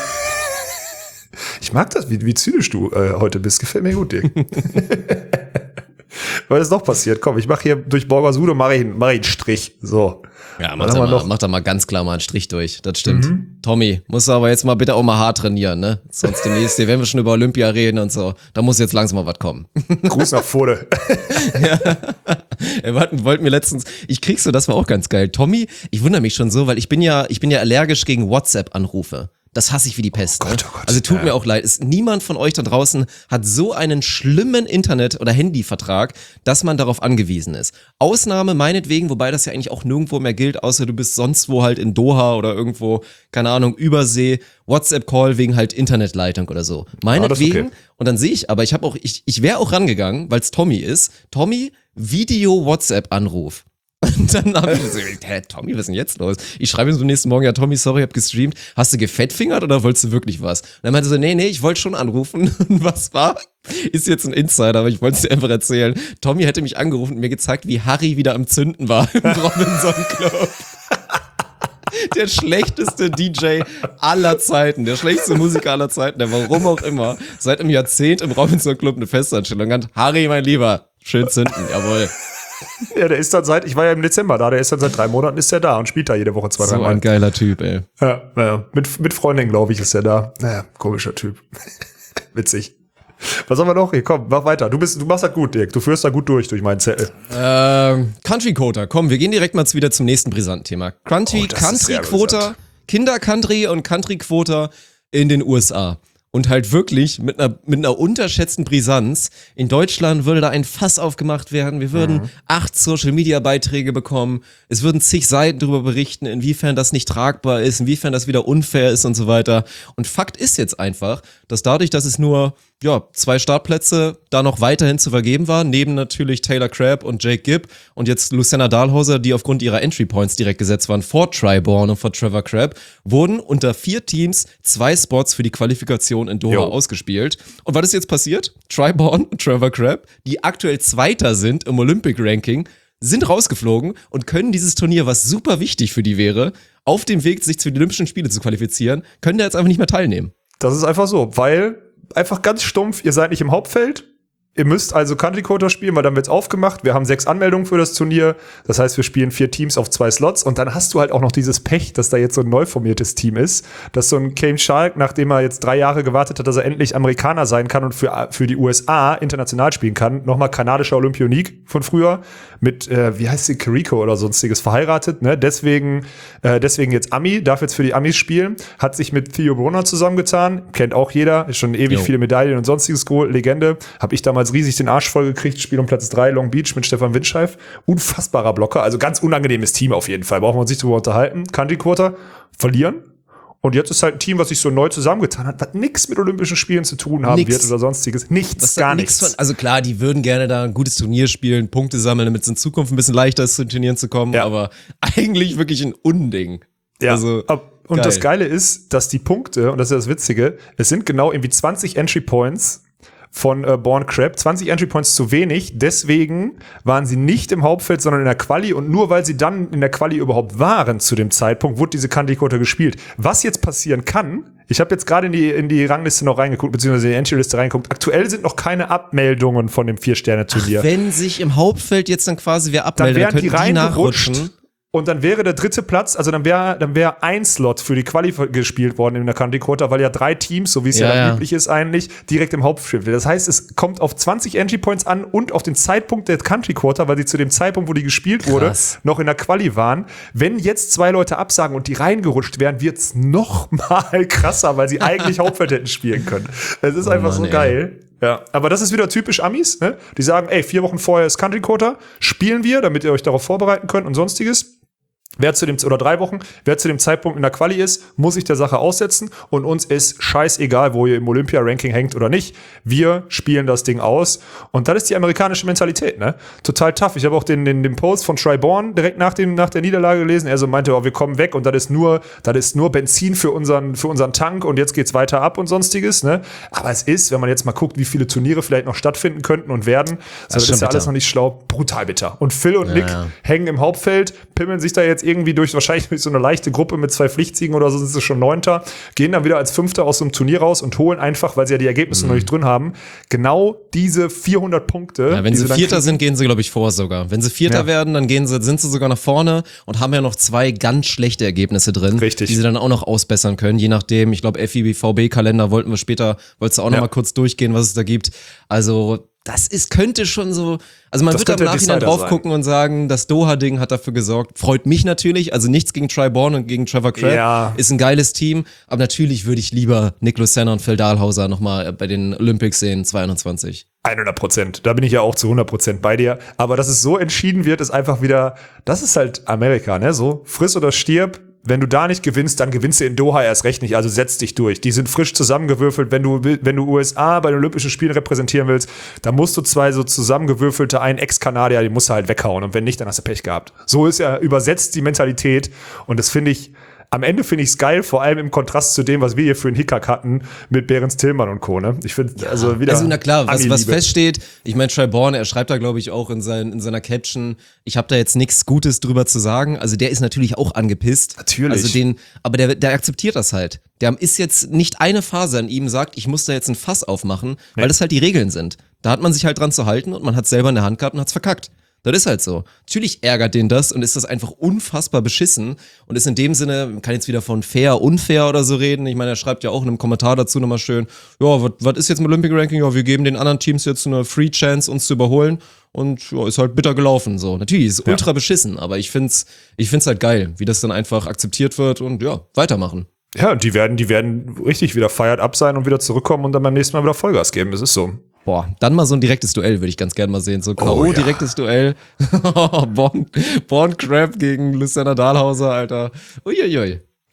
Ich mag das, wie, wie zynisch du äh, heute bist. Gefällt mir gut, Dirk. Was ist noch passiert? Komm, ich mache hier durch Borgasudo mache ich, mach ich einen Strich. So. Ja, Was mach haben da, wir mal, noch? mach da mal ganz klar mal einen Strich durch. Das stimmt. Tommy, musst du aber jetzt mal bitte auch mal hart trainieren, ne? Sonst demnächst, wenn wir schon über Olympia reden und so, da muss jetzt langsam mal was kommen. Gruß nach Pfode. Ey, warten, wollten wir letztens, ich krieg so, das war auch ganz geil. Tommy, ich wundere mich schon so, weil ich bin ja, ich bin ja allergisch gegen WhatsApp-Anrufe. Das hasse ich wie die Pest. Oh Gott, ne? oh Gott. Also tut Ja. mir auch leid. Ist, niemand von euch da draußen hat so einen schlimmen Internet- oder Handyvertrag, dass man darauf angewiesen ist. Ausnahme meinetwegen, wobei das ja eigentlich auch nirgendwo mehr gilt, außer du bist sonst wo halt in Doha oder irgendwo, keine Ahnung, Übersee, WhatsApp-Call wegen halt Internetleitung oder so. Meinetwegen. okay. Und dann sehe ich, aber ich habe auch, ich, ich wäre auch rangegangen, weil es Tommy ist. Tommy, Video-WhatsApp-Anruf. Und dann habe ich so, hä, Tommy, was ist denn jetzt los? Ich schreibe ihm so am nächsten Morgen, ja, Tommy, sorry, ich hab gestreamt. Hast du gefettfingert oder wolltest du wirklich was? Und dann meinte er so, nee, nee, ich wollte schon anrufen. Und was war? Ist jetzt ein Insider, aber ich wollte es dir einfach erzählen. Tommy hätte mich angerufen und mir gezeigt, wie Harry wieder am Zünden war im Robinson Club. Der schlechteste D J aller Zeiten, der schlechteste Musiker aller Zeiten, der warum auch immer seit einem Jahrzehnt im Robinson Club eine Festanstellung hat. Harry, mein Lieber, schön zünden, jawohl. Ja, der ist dann seit, ich war ja im Dezember da, der ist dann seit drei Monaten ist der da und spielt da jede Woche zwei, drei So Mal. ein geiler Typ, ey. Ja, ja. Mit, mit Freundin, glaube ich, ist er da. Naja, komischer Typ. Witzig. Was haben wir noch? Hier, komm, mach weiter. Du bist, du machst das gut, Dirk. Du führst da gut durch, durch meinen Zettel. Ähm, Country Quota, komm, wir gehen direkt mal wieder zum nächsten brisanten Thema. Country, Oh, das ist Country sehr Quota, brisant. Kinder-Country und Country Quota in den U S A. Und halt wirklich mit einer, mit einer unterschätzten Brisanz. In Deutschland würde da ein Fass aufgemacht werden. Wir würden Mhm. acht Social-Media-Beiträge bekommen. Es würden zig Seiten darüber berichten, inwiefern das nicht tragbar ist, inwiefern das wieder unfair ist und so weiter. Und Fakt ist jetzt einfach, dass dadurch, dass es nur ja, zwei Startplätze da noch weiterhin zu vergeben waren, neben natürlich Taylor Crabb und Jake Gibb und jetzt Luciana Dahlhauser, die aufgrund ihrer Entry Points direkt gesetzt waren vor Tri-Bourne und vor Trevor Crabb, wurden unter vier Teams zwei Spots für die Qualifikation in Doha Jo. ausgespielt. Und was ist jetzt passiert? Tri-Bourne und Trevor Crabb, die aktuell Zweiter sind im Olympic-Ranking, sind rausgeflogen und können dieses Turnier, was super wichtig für die wäre, auf dem Weg, sich für die Olympischen Spiele zu qualifizieren, können da jetzt einfach nicht mehr teilnehmen. Das ist einfach so, weil einfach ganz stumpf, ihr seid nicht im Hauptfeld. Ihr müsst also Country Quota spielen, weil dann wird's aufgemacht. Wir haben sechs Anmeldungen für das Turnier. Das heißt, wir spielen vier Teams auf zwei Slots. Und dann hast du halt auch noch dieses Pech, dass da jetzt so ein neu formiertes Team ist. Dass so ein Kane Schalk, nachdem er jetzt drei Jahre gewartet hat, dass er endlich Amerikaner sein kann und für, für die U S A international spielen kann, nochmal kanadischer Olympionik von früher mit, äh, wie heißt sie, Kiriko oder sonstiges verheiratet. Ne? Deswegen, äh, deswegen jetzt Ami, darf jetzt für die Amis spielen. Hat sich mit Theo Brunner zusammengetan. Kennt auch jeder. Ist schon ewig jo. viele Medaillen und sonstiges geholt. Legende. Habe ich damals riesig den Arsch voll gekriegt, Spiel um Platz drei, Long Beach mit Stefan Windscheif. Unfassbarer Blocker, also ganz unangenehmes Team auf jeden Fall. Brauchen wir uns nicht drüber unterhalten. Country Quarter verlieren. Und jetzt ist halt ein Team, was sich so neu zusammengetan hat, was nichts mit Olympischen Spielen zu tun haben nix. wird oder sonstiges. Nichts, Was gar nix nichts. Von, also klar, die würden gerne da ein gutes Turnier spielen, Punkte sammeln, damit es in Zukunft ein bisschen leichter ist, zu Turnieren zu kommen. Ja. Aber eigentlich wirklich ein Unding. Ja, also, und geil. das Geile ist, dass die Punkte, und das ist das Witzige, es sind genau irgendwie zwanzig Entry Points von äh, Bourne Crabb, zwanzig Entry Points zu wenig, deswegen waren sie nicht im Hauptfeld, sondern in der Quali und nur weil sie dann in der Quali überhaupt waren zu dem Zeitpunkt, wurde diese Country Quota gespielt. Was jetzt passieren kann, ich habe jetzt gerade in die, in die Rangliste noch reingeguckt, beziehungsweise in die Entry-Liste reingeguckt, aktuell sind noch keine Abmeldungen von dem Vier-Sterne-Turnier. Wenn sich im Hauptfeld jetzt dann quasi wer abmeldet, dann dann wären könnten die die reingerutscht. nachrutschen. Und dann wäre der dritte Platz, also dann wäre dann wäre ein Slot für die Quali gespielt worden in der Country Quota, weil ja drei Teams, so wie es ja, ja, ja ja. üblich ist eigentlich, direkt im Hauptfeld. Das heißt, es kommt auf zwanzig Entry Points an und auf den Zeitpunkt der Country Quota, weil sie zu dem Zeitpunkt, wo die gespielt wurde, Krass. noch in der Quali waren. Wenn jetzt zwei Leute absagen und die reingerutscht wären, wird's noch mal krasser, weil sie eigentlich Hauptfeld hätten spielen können. Es ist Oh einfach Mann, so ey. geil. Ja, aber das ist wieder typisch Amis, ne? Die sagen, ey, vier Wochen vorher ist Country Quota, spielen wir, damit ihr euch darauf vorbereiten könnt und sonstiges. Wer zu dem, oder drei Wochen, wer zu dem Zeitpunkt in der Quali ist, muss sich der Sache aussetzen und uns ist scheißegal, wo ihr im Olympia-Ranking hängt oder nicht. Wir spielen das Ding aus und das ist die amerikanische Mentalität, ne? Total tough. Ich habe auch den, den, den Post von Tri-Bourne direkt nach, dem, nach der Niederlage gelesen. Er so meinte, oh, wir kommen weg und das ist nur, das ist nur Benzin für unseren, für unseren Tank und jetzt geht's weiter ab und sonstiges, ne? Aber es ist, wenn man jetzt mal guckt, wie viele Turniere vielleicht noch stattfinden könnten und werden, so, das, ist ist ja bitter. alles noch nicht schlau, brutal bitter. Und Phil und Ja, Nick ja. hängen im Hauptfeld, pimmeln sich da jetzt irgendwie durch, wahrscheinlich durch so eine leichte Gruppe mit zwei Pflichtsiegen oder so, sind sie schon Neunter, gehen dann wieder als Fünfter aus so einem Turnier raus und holen einfach, weil sie ja die Ergebnisse Mhm. noch nicht drin haben, genau diese vierhundert Punkte. Ja, wenn die sie dann Vierter kriegen. sind, gehen sie, glaube ich, vor sogar. Wenn sie Vierter Ja. werden, dann gehen sie, sind sie sogar nach vorne und haben ja noch zwei ganz schlechte Ergebnisse drin, Richtig. die sie dann auch noch ausbessern können, je nachdem. Ich glaube, F I B V B-Kalender wollten wir später, wolltest du auch noch Ja. mal kurz durchgehen, was es da gibt. Also das ist, könnte schon so, also man Das wird da im könnte der Nachhinein Decider drauf gucken und sagen, das Doha-Ding hat dafür gesorgt. Freut mich natürlich, also nichts gegen Tri-Bourne und gegen Trevor Crabb. Ja. Ist ein geiles Team, aber natürlich würde ich lieber Nick Lucena und Phil Dahlhauser nochmal bei den Olympics sehen, zweihundertzwanzig. hundert Prozent. Da bin ich ja auch zu hundert Prozent bei dir. Aber dass es so entschieden wird, ist einfach wieder, das ist halt Amerika, ne? So, friss oder stirb. Wenn du da nicht gewinnst, dann gewinnst du in Doha erst recht nicht. Also setz dich durch. Die sind frisch zusammengewürfelt. Wenn du, wenn du U S A bei den Olympischen Spielen repräsentieren willst, dann musst du zwei so zusammengewürfelte, einen Ex-Kanadier, die musst du halt weghauen. Und wenn nicht, dann hast du Pech gehabt. So ist ja übersetzt die Mentalität. Und das finde ich, am Ende finde ich es geil, vor allem im Kontrast zu dem, was wir hier für einen Hickhack hatten mit Behrens Tillmann und Co. Ne? Ich finde, also wieder. Also na klar, was, was Ami-Liebe. feststeht, ich meine, Tri-Bourne, er schreibt da glaube ich auch in, sein, in seiner Caption, ich habe da jetzt nichts Gutes drüber zu sagen, also der ist natürlich auch angepisst. Natürlich. Also den, aber der, der akzeptiert das halt. Der ist jetzt nicht eine Phase an ihm sagt, ich muss da jetzt ein Fass aufmachen, weil das halt die Regeln sind. Da hat man sich halt dran zu halten und man hat selber in der Hand gehabt und hat's verkackt. Das ist halt so. Natürlich ärgert den das und ist das einfach unfassbar beschissen und ist in dem Sinne, man kann jetzt wieder von fair, unfair oder so reden. Ich meine, er schreibt ja auch in einem Kommentar dazu nochmal schön, ja, was ist jetzt mit Olympic Ranking? Ja, wir geben den anderen Teams jetzt eine Free Chance, uns zu überholen und ja, ist halt bitter gelaufen. So, natürlich ist Ja. ultra beschissen, aber ich find's, ich find's halt geil, wie das dann einfach akzeptiert wird und ja, weitermachen. Ja, und die werden, die werden richtig wieder fired up sein und wieder zurückkommen und dann beim nächsten Mal wieder Vollgas geben. Das ist so. Boah, dann mal so ein direktes Duell würde ich ganz gerne mal sehen. So K O, Oh, ja. direktes Duell. Born, Born Crab gegen Luciana Dahlhauser, Alter. Uiuiui.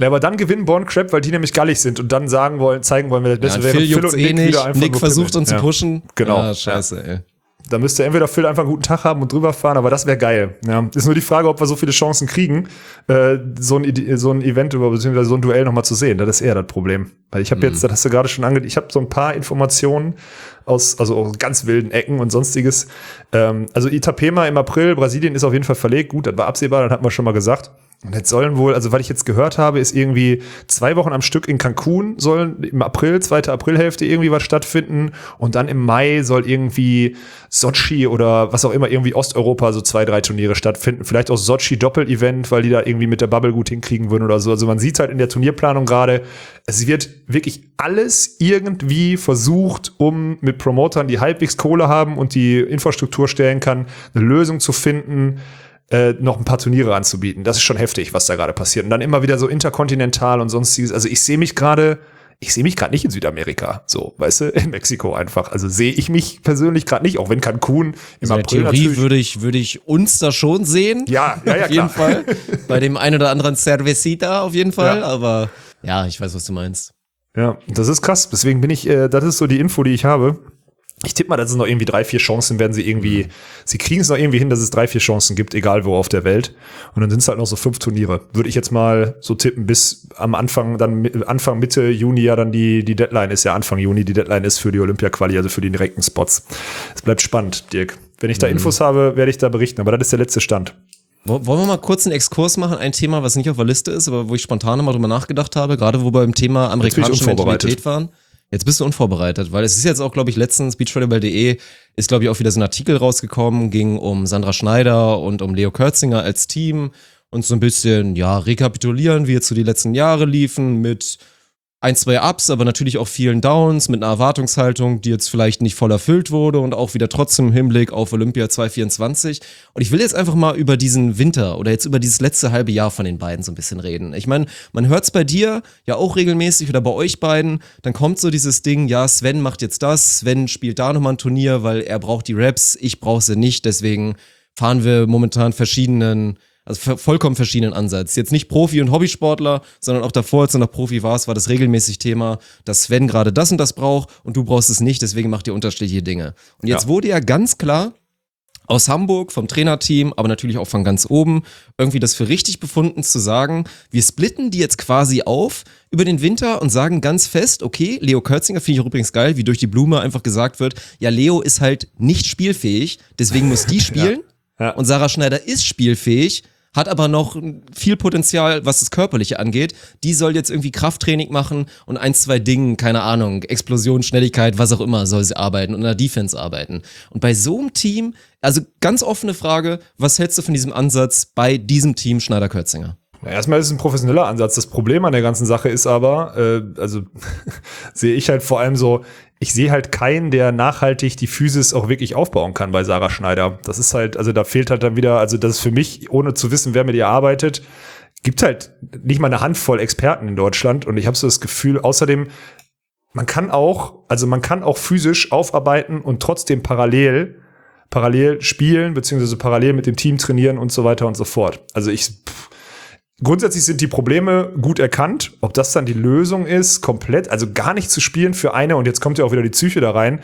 Ja, aber dann gewinnen Born Crab, weil die nämlich gallig sind und dann sagen wollen, zeigen wollen, wer das Beste Ja, wäre. Phil Phil juckt's und eh Nick wieder nicht. einfach Nick nur versucht pimmeln. uns zu Ja. pushen. Genau. Ah, scheiße, ey. Da müsste entweder Phil einfach einen guten Tag haben und drüber fahren, aber das wäre geil. Ja. Ist nur die Frage, ob wir so viele Chancen kriegen, äh, so, ein, so ein Event über beziehungsweise so ein Duell nochmal zu sehen. Das ist eher das Problem. Weil ich habe Mhm. jetzt, das hast du gerade schon ange, ich habe so ein paar Informationen aus, also aus ganz wilden Ecken und sonstiges. Ähm, also Itapema im April, Brasilien ist auf jeden Fall verlegt. Gut, das war absehbar, das hatten wir schon mal gesagt. Und jetzt sollen wohl, also was ich jetzt gehört habe, ist irgendwie zwei Wochen am Stück in Cancun sollen im April, zweite Aprilhälfte irgendwie was stattfinden und dann im Mai soll irgendwie Sochi oder was auch immer, irgendwie Osteuropa so zwei, drei Turniere stattfinden. Vielleicht auch Sochi Doppel-Event, weil die da irgendwie mit der Bubble gut hinkriegen würden oder so. Also man sieht halt in der Turnierplanung gerade, es wird wirklich alles irgendwie versucht, um mit Promotern, die halbwegs Kohle haben und die Infrastruktur stellen kann, eine Lösung zu finden, Äh, noch ein paar Turniere anzubieten. Das ist schon heftig, was da gerade passiert. Und dann immer wieder so interkontinental und sonstiges. Also ich sehe mich gerade, ich sehe mich gerade nicht in Südamerika. So, weißt du, in Mexiko einfach. Also sehe ich mich persönlich gerade nicht, auch wenn Cancun im Also in der April Theorie natürlich. würde ich, würde ich uns da schon sehen. Ja, ja, ja, auf jeden klar. Fall. Bei dem einen oder anderen Cervecita auf jeden Fall. Ja. Aber ja, ich weiß, was du meinst. Ja, das ist krass. Deswegen bin ich, äh, das ist so die Info, die ich habe. Ich tippe mal, dass es noch irgendwie drei, vier Chancen werden sie irgendwie, sie kriegen es noch irgendwie hin, dass es drei, vier Chancen gibt, egal wo auf der Welt. Und dann sind es halt noch so fünf Turniere. Würde ich jetzt mal so tippen, bis am Anfang, dann Anfang, Mitte Juni ja dann die, die Deadline ist ja Anfang Juni, die Deadline ist für die Olympia-Quali, also für die direkten Spots. Es bleibt spannend, Dirk. Wenn ich da Mhm. Infos habe, werde ich da berichten, aber das ist der letzte Stand. Wollen wir mal kurz einen Exkurs machen? Ein Thema, was nicht auf der Liste ist, aber wo ich spontan mal drüber nachgedacht habe, gerade wo wir beim Thema amerikanische Mentalität waren. Jetzt bist du unvorbereitet, weil es ist jetzt auch, glaube ich, letztens, beachvolleyball punkt de ist, glaube ich, auch wieder so ein Artikel rausgekommen, ging um Sandra Schneider und um Leo Kürzinger als Team und so ein bisschen, ja, rekapitulieren, wie jetzt so die letzten Jahre liefen mit ein, zwei Ups, aber natürlich auch vielen Downs, mit einer Erwartungshaltung, die jetzt vielleicht nicht voll erfüllt wurde und auch wieder trotzdem im Hinblick auf Olympia zwanzig vierundzwanzig. Und ich will jetzt einfach mal über diesen Winter oder jetzt über dieses letzte halbe Jahr von den beiden so ein bisschen reden. Ich meine, man hört es bei dir ja auch regelmäßig oder bei euch beiden, dann kommt so dieses Ding, ja, Sven macht jetzt das, Sven spielt da nochmal ein Turnier, weil er braucht die Raps, ich brauche sie nicht, deswegen fahren wir momentan verschiedenen Also vollkommen verschiedenen Ansatz. Jetzt nicht Profi- und Hobbysportler, sondern auch davor, als du noch Profi warst, war das regelmäßig Thema, dass Sven gerade das und das braucht und du brauchst es nicht, deswegen macht ihr unterschiedliche Dinge. Und jetzt Ja. wurde ja ganz klar aus Hamburg, vom Trainerteam, aber natürlich auch von ganz oben, irgendwie das für richtig befunden zu sagen, wir splitten die jetzt quasi auf über den Winter und sagen ganz fest, okay, Leo Kürzinger finde ich auch übrigens geil, wie durch die Blume einfach gesagt wird, ja, Leo ist halt nicht spielfähig, deswegen muss die spielen. Ja. Und Sarah Schneider ist spielfähig, hat aber noch viel Potenzial, was das Körperliche angeht. Die soll jetzt irgendwie Krafttraining machen und ein, zwei Dingen, keine Ahnung, Explosion, Schnelligkeit, was auch immer, soll sie arbeiten und in der Defense arbeiten. Und bei so einem Team, also ganz offene Frage, was hältst du von diesem Ansatz bei diesem Team Schneider-Kürzinger? Ja, erstmal ist es ein professioneller Ansatz. Das Problem an der ganzen Sache ist aber, äh, also sehe ich halt vor allem so, ich sehe halt keinen, der nachhaltig die Physis auch wirklich aufbauen kann bei Sarah Schneider. Das ist halt, also da fehlt halt dann wieder, also das ist für mich, ohne zu wissen, wer mit ihr arbeitet, gibt halt nicht mal eine Handvoll Experten in Deutschland und ich habe so das Gefühl, außerdem, man kann auch, also man kann auch physisch aufarbeiten und trotzdem parallel parallel spielen, beziehungsweise parallel mit dem Team trainieren und so weiter und so fort. Also ich pff, grundsätzlich sind die Probleme gut erkannt. Ob das dann die Lösung ist, komplett, also gar nicht zu spielen für eine, und jetzt kommt ja auch wieder die Psyche da rein.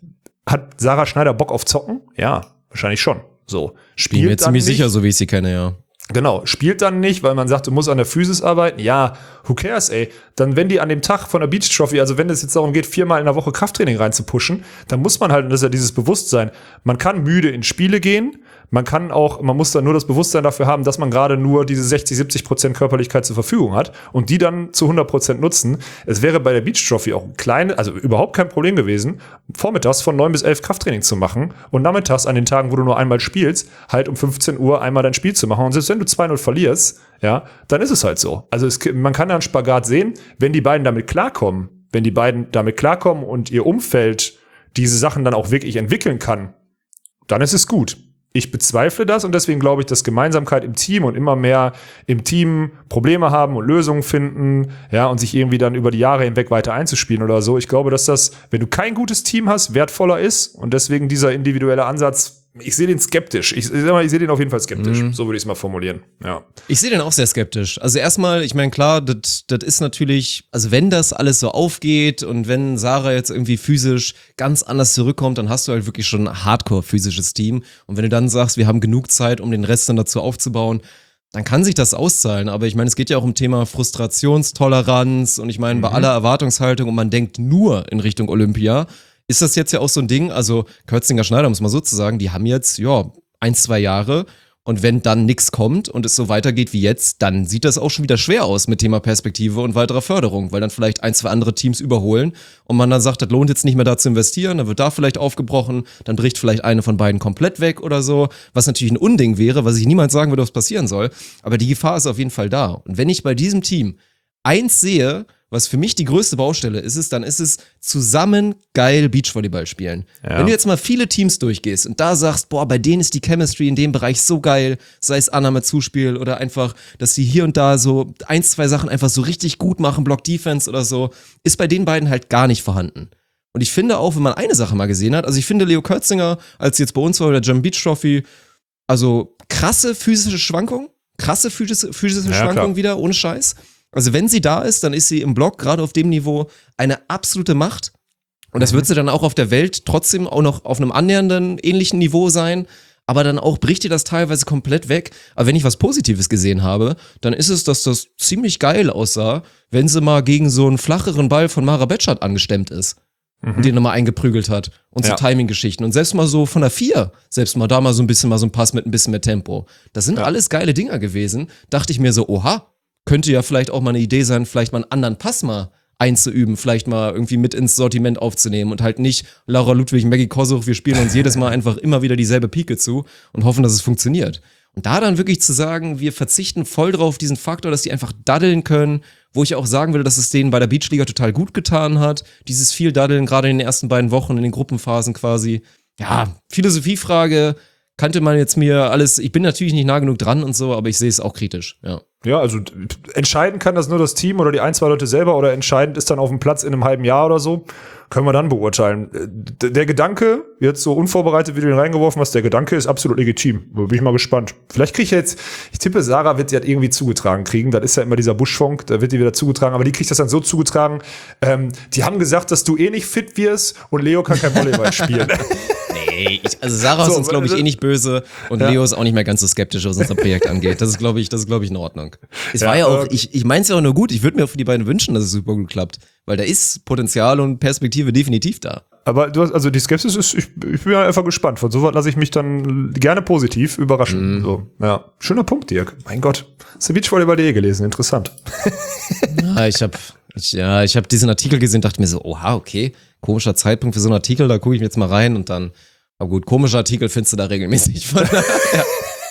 Hat Sarah Schneider Bock auf Zocken? Ja, wahrscheinlich schon. So. Bin mir Spielt dann ziemlich nicht. sicher, so wie ich sie kenne, ja. Genau, spielt dann nicht, weil man sagt, du musst an der Physis arbeiten. Ja, who cares, ey. Dann, wenn die an dem Tag von der Beach Trophy, also wenn es jetzt darum geht, viermal in der Woche Krafttraining reinzupushen, dann muss man halt, und das ist ja dieses Bewusstsein, man kann müde in Spiele gehen, man kann auch, man muss dann nur das Bewusstsein dafür haben, dass man gerade nur diese sechzig, siebzig Prozent Körperlichkeit zur Verfügung hat und die dann zu hundert Prozent nutzen. Es wäre bei der Beach Trophy auch ein kleines, also überhaupt kein Problem gewesen, vormittags von neun bis elf Krafttraining zu machen und nachmittags an den Tagen, wo du nur einmal spielst, halt um fünfzehn Uhr einmal dein Spiel zu machen. Und selbst wenn du zwei null verlierst, ja, dann ist es halt so. Also es, man kann da einen Spagat sehen, wenn die beiden damit klarkommen, wenn die beiden damit klarkommen und ihr Umfeld diese Sachen dann auch wirklich entwickeln kann, dann ist es gut. Ich bezweifle das und deswegen glaube ich, dass Gemeinsamkeit im Team und immer mehr im Team Probleme haben und Lösungen finden, ja, und sich irgendwie dann über die Jahre hinweg weiter einzuspielen oder so. Ich glaube, dass das, wenn du kein gutes Team hast, wertvoller ist und deswegen dieser individuelle Ansatz ich sehe den skeptisch. Ich, ich, ich sehe den auf jeden Fall skeptisch. Mhm. So würde ich es mal formulieren. Ja. Ich sehe den auch sehr skeptisch. Also erstmal, ich meine, klar, das ist natürlich, also wenn das alles so aufgeht und wenn Sarah jetzt irgendwie physisch ganz anders zurückkommt, dann hast du halt wirklich schon ein hardcore-physisches Team. Und wenn du dann sagst, wir haben genug Zeit, um den Rest dann dazu aufzubauen, dann kann sich das auszahlen. Aber ich meine, es geht ja auch um Thema Frustrationstoleranz und ich meine, mhm. bei aller Erwartungshaltung und man denkt nur in Richtung Olympia, ist das jetzt ja auch so ein Ding, also Kötzinger Schneider, um es mal so zu sagen, die haben jetzt, ja, ein, zwei Jahre und wenn dann nichts kommt und es so weitergeht wie jetzt, dann sieht das auch schon wieder schwer aus mit Thema Perspektive und weiterer Förderung, weil dann vielleicht ein, zwei andere Teams überholen und man dann sagt, das lohnt jetzt nicht mehr da zu investieren, dann wird da vielleicht aufgebrochen, dann bricht vielleicht eine von beiden komplett weg oder so, was natürlich ein Unding wäre, was ich niemals sagen würde, was passieren soll, aber die Gefahr ist auf jeden Fall da. Und wenn ich bei diesem Team eins sehe, was für mich die größte Baustelle ist, ist, dann ist es zusammen geil Beachvolleyball spielen. Ja. Wenn du jetzt mal viele Teams durchgehst und da sagst, boah, bei denen ist die Chemistry in dem Bereich so geil, sei es Annahme, Zuspiel oder einfach, dass die hier und da so ein, zwei Sachen einfach so richtig gut machen, Block Defense oder so, ist bei den beiden halt gar nicht vorhanden. Und ich finde auch, wenn man eine Sache mal gesehen hat, also ich finde Leo Kötzinger, als jetzt bei uns war der German Beach Trophy, also krasse physische Schwankung, krasse physische, physische ja, Schwankung klar. wieder, ohne Scheiß. Also wenn sie da ist, dann ist sie im Block, gerade auf dem Niveau, eine absolute Macht. Und das wird sie dann auch auf der Welt trotzdem auch noch auf einem annähernden, ähnlichen Niveau sein. Aber dann auch bricht ihr das teilweise komplett weg. Aber wenn ich was Positives gesehen habe, dann ist es, dass das ziemlich geil aussah, wenn sie mal gegen so einen flacheren Ball von Mara Betschart angestemmt ist. Mhm. Und den nochmal eingeprügelt hat. Und so ja. Timing-Geschichten. Und selbst mal so von der vier, selbst mal da mal so ein bisschen mal so ein Pass mit ein bisschen mehr Tempo. Das sind ja. alles geile Dinger gewesen. Dachte ich mir so, oha, könnte ja vielleicht auch mal eine Idee sein, vielleicht mal einen anderen Pass mal einzuüben, vielleicht mal irgendwie mit ins Sortiment aufzunehmen und halt nicht Laura Ludwig, Maggie Kosuch, wir spielen uns jedes Mal einfach immer wieder dieselbe Pike zu und hoffen, dass es funktioniert. Und da dann wirklich zu sagen, wir verzichten voll drauf diesen Faktor, dass die einfach daddeln können, wo ich auch sagen würde, dass es denen bei der Beachliga total gut getan hat, dieses viel Daddeln, gerade in den ersten beiden Wochen, in den Gruppenphasen quasi. Ja, Philosophiefrage, kannte man jetzt mir alles, ich bin natürlich nicht nah genug dran und so, aber ich sehe es auch kritisch, ja. Ja, also entscheiden kann das nur das Team oder die ein, zwei Leute selber oder entscheidend ist dann auf dem Platz in einem halben Jahr oder so, können wir dann beurteilen. Der Gedanke, jetzt so unvorbereitet, wie du den reingeworfen hast, der Gedanke ist absolut legitim. Da bin ich mal gespannt. Vielleicht kriege ich jetzt, ich tippe, Sarah wird die halt irgendwie zugetragen kriegen. Das ist ja immer dieser Buschfunk, da wird die wieder zugetragen, aber die kriegt das dann so zugetragen. Ähm, die haben gesagt, dass du eh nicht fit wirst und Leo kann kein Volleyball spielen. Nee, ich, also Sarah so, ist uns, glaube ich, eh nicht böse und ja. Leo ist auch nicht mehr ganz so skeptisch, was unser Projekt angeht. Das ist, glaube ich, das ist, glaube ich, in Ordnung. Es ja, war ja auch, ich, ich meine es ja auch nur gut, ich würde mir für die beiden wünschen, dass es super gut klappt, weil da ist Potenzial und Perspektive definitiv da. Aber du hast, also die Skepsis ist, ich, ich bin ja einfach gespannt. Von so was lasse ich mich dann gerne positiv überraschen. Mm. So, ja. Schöner Punkt, Dirk. Mein Gott. Hast du beachvolleyball punkt de gelesen? Interessant. Ja, ich habe ich, ja, ich hab diesen Artikel gesehen, dachte mir so, oha, okay, komischer Zeitpunkt für so einen Artikel, da gucke ich mir jetzt mal rein und dann, aber gut, komischer Artikel findest du da regelmäßig. Von daher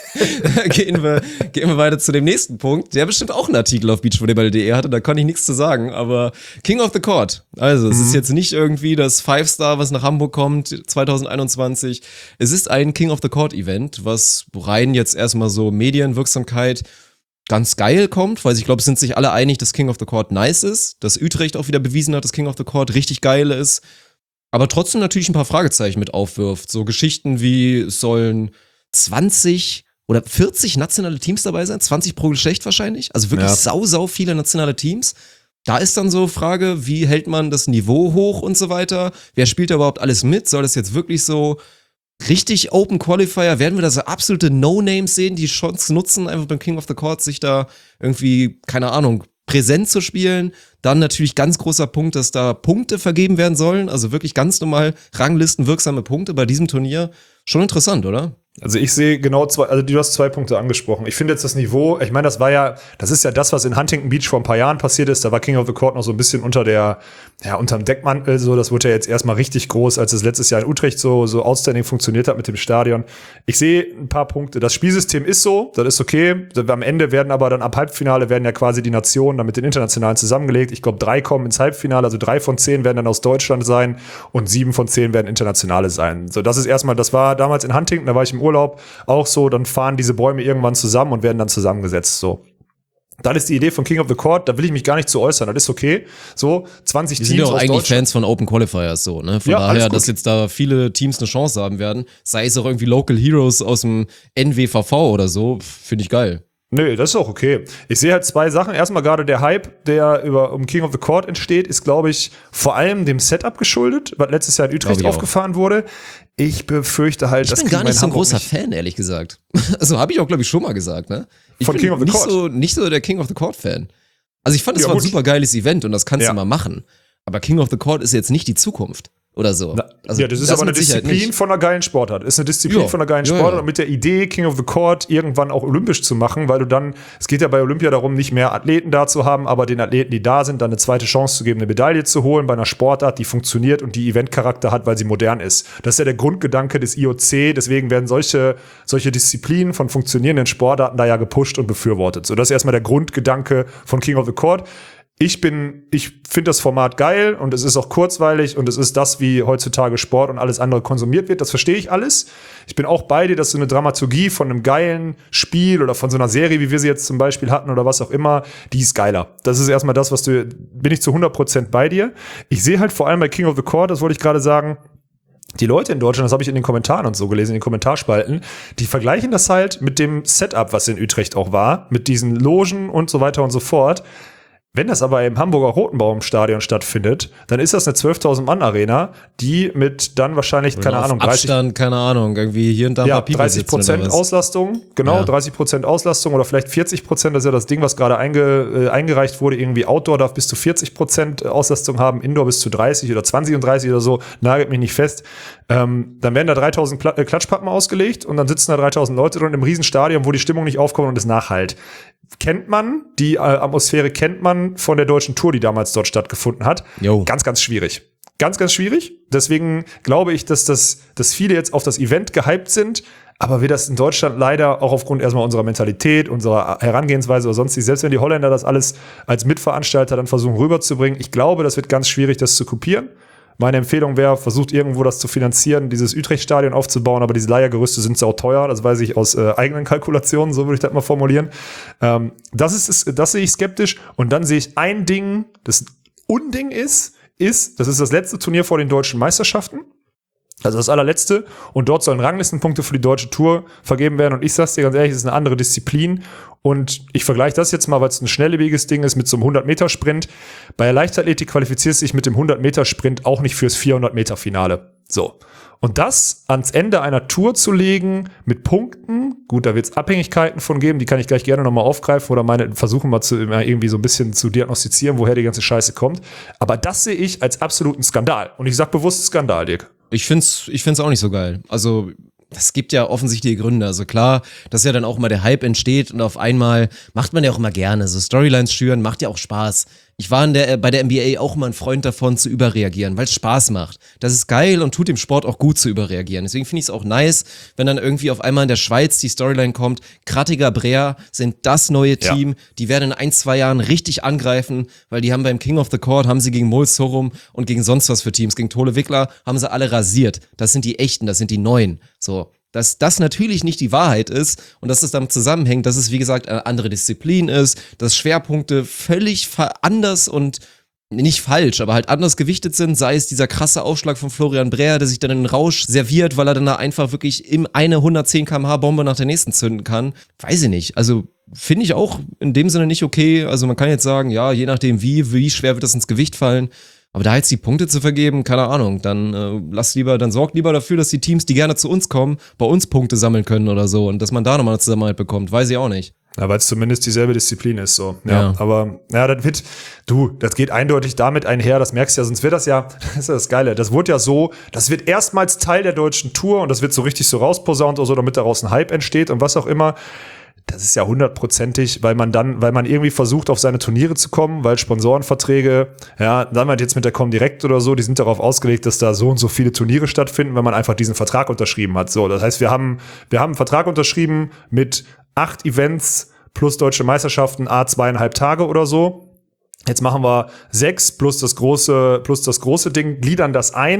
gehen wir, gehen wir weiter zu dem nächsten Punkt, der bestimmt auch einen Artikel auf beachvolleyball punkt de hatte, da kann ich nichts zu sagen, aber King of the Court. Also, es mhm. ist jetzt nicht irgendwie das Five-Star, was nach Hamburg kommt, zwanzig einundzwanzig. Es ist ein King of the Court Event, was rein jetzt erstmal so Medienwirksamkeit ganz geil kommt, weil ich glaube, es sind sich alle einig, dass King of the Court nice ist, dass Utrecht auch wieder bewiesen hat, dass King of the Court richtig geil ist, aber trotzdem natürlich ein paar Fragezeichen mit aufwirft. So Geschichten wie, es sollen zwanzig oder vierzig nationale Teams dabei sein, zwanzig pro Geschlecht wahrscheinlich, also wirklich ja. sau, sau viele nationale Teams. Da ist dann so Frage, wie hält man das Niveau hoch und so weiter? Wer spielt da überhaupt alles mit? Soll das jetzt wirklich so richtig Open Qualifier? Werden wir da so absolute No-Names sehen, die Chance nutzen, einfach beim King of the Court sich da irgendwie, keine Ahnung, präsent zu spielen? Dann natürlich ganz großer Punkt, dass da Punkte vergeben werden sollen, also wirklich ganz normal Ranglisten, wirksame Punkte bei diesem Turnier. Schon interessant, oder? Also ich sehe genau zwei, also du hast zwei Punkte angesprochen. Ich finde jetzt das Niveau, ich meine, das war ja, das ist ja das, was in Huntington Beach vor ein paar Jahren passiert ist. Da war King of the Court noch so ein bisschen unter der, ja, unterm Deckmantel, so. Das wurde ja jetzt erstmal richtig groß, als es letztes Jahr in Utrecht so, so outstanding funktioniert hat mit dem Stadion. Ich sehe ein paar Punkte. Das Spielsystem ist so, das ist okay. Am Ende werden aber dann ab Halbfinale werden ja quasi die Nationen dann mit den Internationalen zusammengelegt. Ich glaube, drei kommen ins Halbfinale, also drei von zehn werden dann aus Deutschland sein und sieben von zehn werden Internationale sein. So, das ist erstmal, das war damals in Huntington, da war ich im Urlaub, auch so, dann fahren diese Bäume irgendwann zusammen und werden dann zusammengesetzt, so. Dann ist die Idee von King of the Court, da will ich mich gar nicht zu äußern, das ist okay. So, zwanzig Die Teams sind ja auch aus eigentlich Deutschland. Fans von Open Qualifiers, so, ne? Von Ja, alles daher, gut. dass jetzt da viele Teams eine Chance haben werden, sei es auch irgendwie Local Heroes aus dem N W V V oder so, finde ich geil. Nö, das ist auch okay. Ich sehe halt zwei Sachen. Erstmal gerade der Hype, der über um King of the Court entsteht, ist, glaube ich, vor allem dem Setup geschuldet, was letztes Jahr in Utrecht Glaub ich auch. aufgefahren wurde. Ich befürchte halt, Ich das bin kriegen gar wir in nicht so ein Hamburg großer nicht. Fan, ehrlich gesagt. Also habe ich auch, glaube ich, schon mal gesagt, ne? Ich Von bin King of the nicht Court? so, nicht so der King of the Court Fan. Also ich fand, es Ja, war ein gut. super geiles Event und das kannst Ja. du mal machen. Aber King of the Court ist jetzt nicht die Zukunft oder so. Na, Also ja, das ist aber eine mit Sicherheit Disziplin nicht. von einer geilen Sportart. Ist eine Disziplin Ja. von einer geilen Ja, Sportart ja. und mit der Idee, King of the Court irgendwann auch olympisch zu machen, weil du dann, es geht ja bei Olympia darum, nicht mehr Athleten da zu haben, aber den Athleten, die da sind, dann eine zweite Chance zu geben, eine Medaille zu holen bei einer Sportart, die funktioniert und die Eventcharakter hat, weil sie modern ist. Das ist ja der Grundgedanke des I O C, deswegen werden solche, solche Disziplinen von funktionierenden Sportarten da ja gepusht und befürwortet. So, das ist erstmal der Grundgedanke von King of the Court. Ich bin, ich finde das Format geil und es ist auch kurzweilig und es ist das, wie heutzutage Sport und alles andere konsumiert wird. Das verstehe ich alles. Ich bin auch bei dir, dass so eine Dramaturgie von einem geilen Spiel oder von so einer Serie, wie wir sie jetzt zum Beispiel hatten oder was auch immer, die ist geiler. Das ist erstmal das, was du, bin ich zu hundert Prozent bei dir. Ich sehe halt vor allem bei King of the Court, das wollte ich gerade sagen, die Leute in Deutschland, das habe ich in den Kommentaren und so gelesen, in den Kommentarspalten, die vergleichen das halt mit dem Setup, was in Utrecht auch war, mit diesen Logen und so weiter und so fort. Wenn das aber im Hamburger Rotenbaum-Stadion stattfindet, dann ist das eine zwölftausend Mann Arena, die mit dann wahrscheinlich, Oder keine auf Ahnung, dreißig, Abstand, keine Ahnung, irgendwie hier und da ein ja, paar People dreißig sitzen oder Prozent was. Auslastung, genau, Ja. dreißig Prozent Auslastung oder vielleicht vierzig Prozent, das ist ja das Ding, was gerade einge, äh, eingereicht wurde, irgendwie Outdoor darf bis zu vierzig Prozent Auslastung haben, Indoor bis zu dreißig oder zwanzig und dreißig oder so, nagelt mich nicht fest. Ähm, dann werden da dreitausend Pla- äh, Klatschpappen ausgelegt und dann sitzen da dreitausend Leute drin im Riesenstadion, wo die Stimmung nicht aufkommt und es nachhallt. Kennt man, die äh, Atmosphäre kennt man von der deutschen Tour, die damals dort stattgefunden hat. Jo. Ganz, ganz schwierig. Ganz, ganz schwierig. Deswegen glaube ich, dass, das, dass viele jetzt auf das Event gehypt sind, aber wir das in Deutschland leider auch aufgrund erstmal unserer Mentalität, unserer Herangehensweise oder sonstiges, selbst wenn die Holländer das alles als Mitveranstalter dann versuchen rüberzubringen, ich glaube, das wird ganz schwierig, das zu kopieren. Meine Empfehlung wäre, versucht irgendwo das zu finanzieren, dieses Utrecht-Stadion aufzubauen, aber diese Leiergerüste sind sau teuer, das weiß ich aus äh, eigenen Kalkulationen, so würde ich das mal formulieren. Ähm, das ist, das sehe ich skeptisch. Und dann sehe ich ein Ding, das Unding ist, ist, das ist das letzte Turnier vor den deutschen Meisterschaften. Also das allerletzte. Und dort sollen Ranglistenpunkte für die deutsche Tour vergeben werden. Und ich sag's dir ganz ehrlich, es ist eine andere Disziplin. Und ich vergleiche das jetzt mal, weil es ein schnelllebiges Ding ist, mit so einem hundert-Meter-Sprint. Bei der Leichtathletik qualifizierst du dich mit dem hundert-Meter-Sprint auch nicht fürs vierhundert-Meter-Finale. So. Und das ans Ende einer Tour zu legen mit Punkten, gut, da wird es Abhängigkeiten von geben, die kann ich gleich gerne nochmal aufgreifen oder meine versuchen mal zu, irgendwie so ein bisschen zu diagnostizieren, woher die ganze Scheiße kommt. Aber das sehe ich als absoluten Skandal. Und ich sag bewusst Skandal, Dirk. Ich find's, ich find's auch nicht so geil. Also, es gibt ja offensichtliche Gründe. Also klar, dass ja dann auch mal der Hype entsteht und auf einmal macht man ja auch immer gerne. So Storylines schüren macht ja auch Spaß. Ich war in der, bei der N B A auch immer ein Freund davon, zu überreagieren, weil es Spaß macht. Das ist geil und tut dem Sport auch gut zu überreagieren. Deswegen finde ich es auch nice, wenn dann irgendwie auf einmal in der Schweiz die Storyline kommt, Krattiger Brea sind das neue Team, ja. Die werden in ein, zwei Jahren richtig angreifen, weil die haben beim King of the Court, haben sie gegen Mol Sorum und gegen sonst was für Teams, gegen Tole Wickler, haben sie alle rasiert. Das sind die echten, das sind die neuen. So. Dass das natürlich nicht die Wahrheit ist und dass es damit zusammenhängt, dass es, wie gesagt, eine andere Disziplin ist, dass Schwerpunkte völlig anders und nicht falsch, aber halt anders gewichtet sind, sei es dieser krasse Aufschlag von Florian Brea, der sich dann in den Rausch serviert, weil er dann da einfach wirklich im eine hundertzehn Kilometer pro Stunde Bombe nach der nächsten zünden kann. Weiß ich nicht. Also finde ich auch in dem Sinne nicht okay. Also man kann jetzt sagen, ja, je nachdem wie, wie schwer wird das ins Gewicht fallen. Aber da jetzt die Punkte zu vergeben, keine Ahnung, dann äh, lass lieber, dann sorgt lieber dafür, dass die Teams, die gerne zu uns kommen, bei uns Punkte sammeln können oder so und dass man da nochmal eine Zusammenhalt bekommt, weiß ich auch nicht. Ja, weil es zumindest dieselbe Disziplin ist, so. Ja, Ja. aber, ja, das wird, du, das geht eindeutig damit einher, das merkst du ja, sonst wird das ja, das ist ja das Geile, das wurde ja so, das wird erstmals Teil der deutschen Tour und das wird so richtig so rausposaunt oder so, damit daraus ein Hype entsteht und was auch immer. Das ist ja hundertprozentig, weil man dann, weil man irgendwie versucht, auf seine Turniere zu kommen, weil Sponsorenverträge, ja, dann halt jetzt mit der Comdirect oder so, die sind darauf ausgelegt, dass da so und so viele Turniere stattfinden, wenn man einfach diesen Vertrag unterschrieben hat. So, das heißt, wir haben, wir haben einen Vertrag unterschrieben mit acht Events plus deutsche Meisterschaften, a zweieinhalb Tage oder so. Jetzt machen wir sechs plus das große, plus das große Ding, gliedern das ein.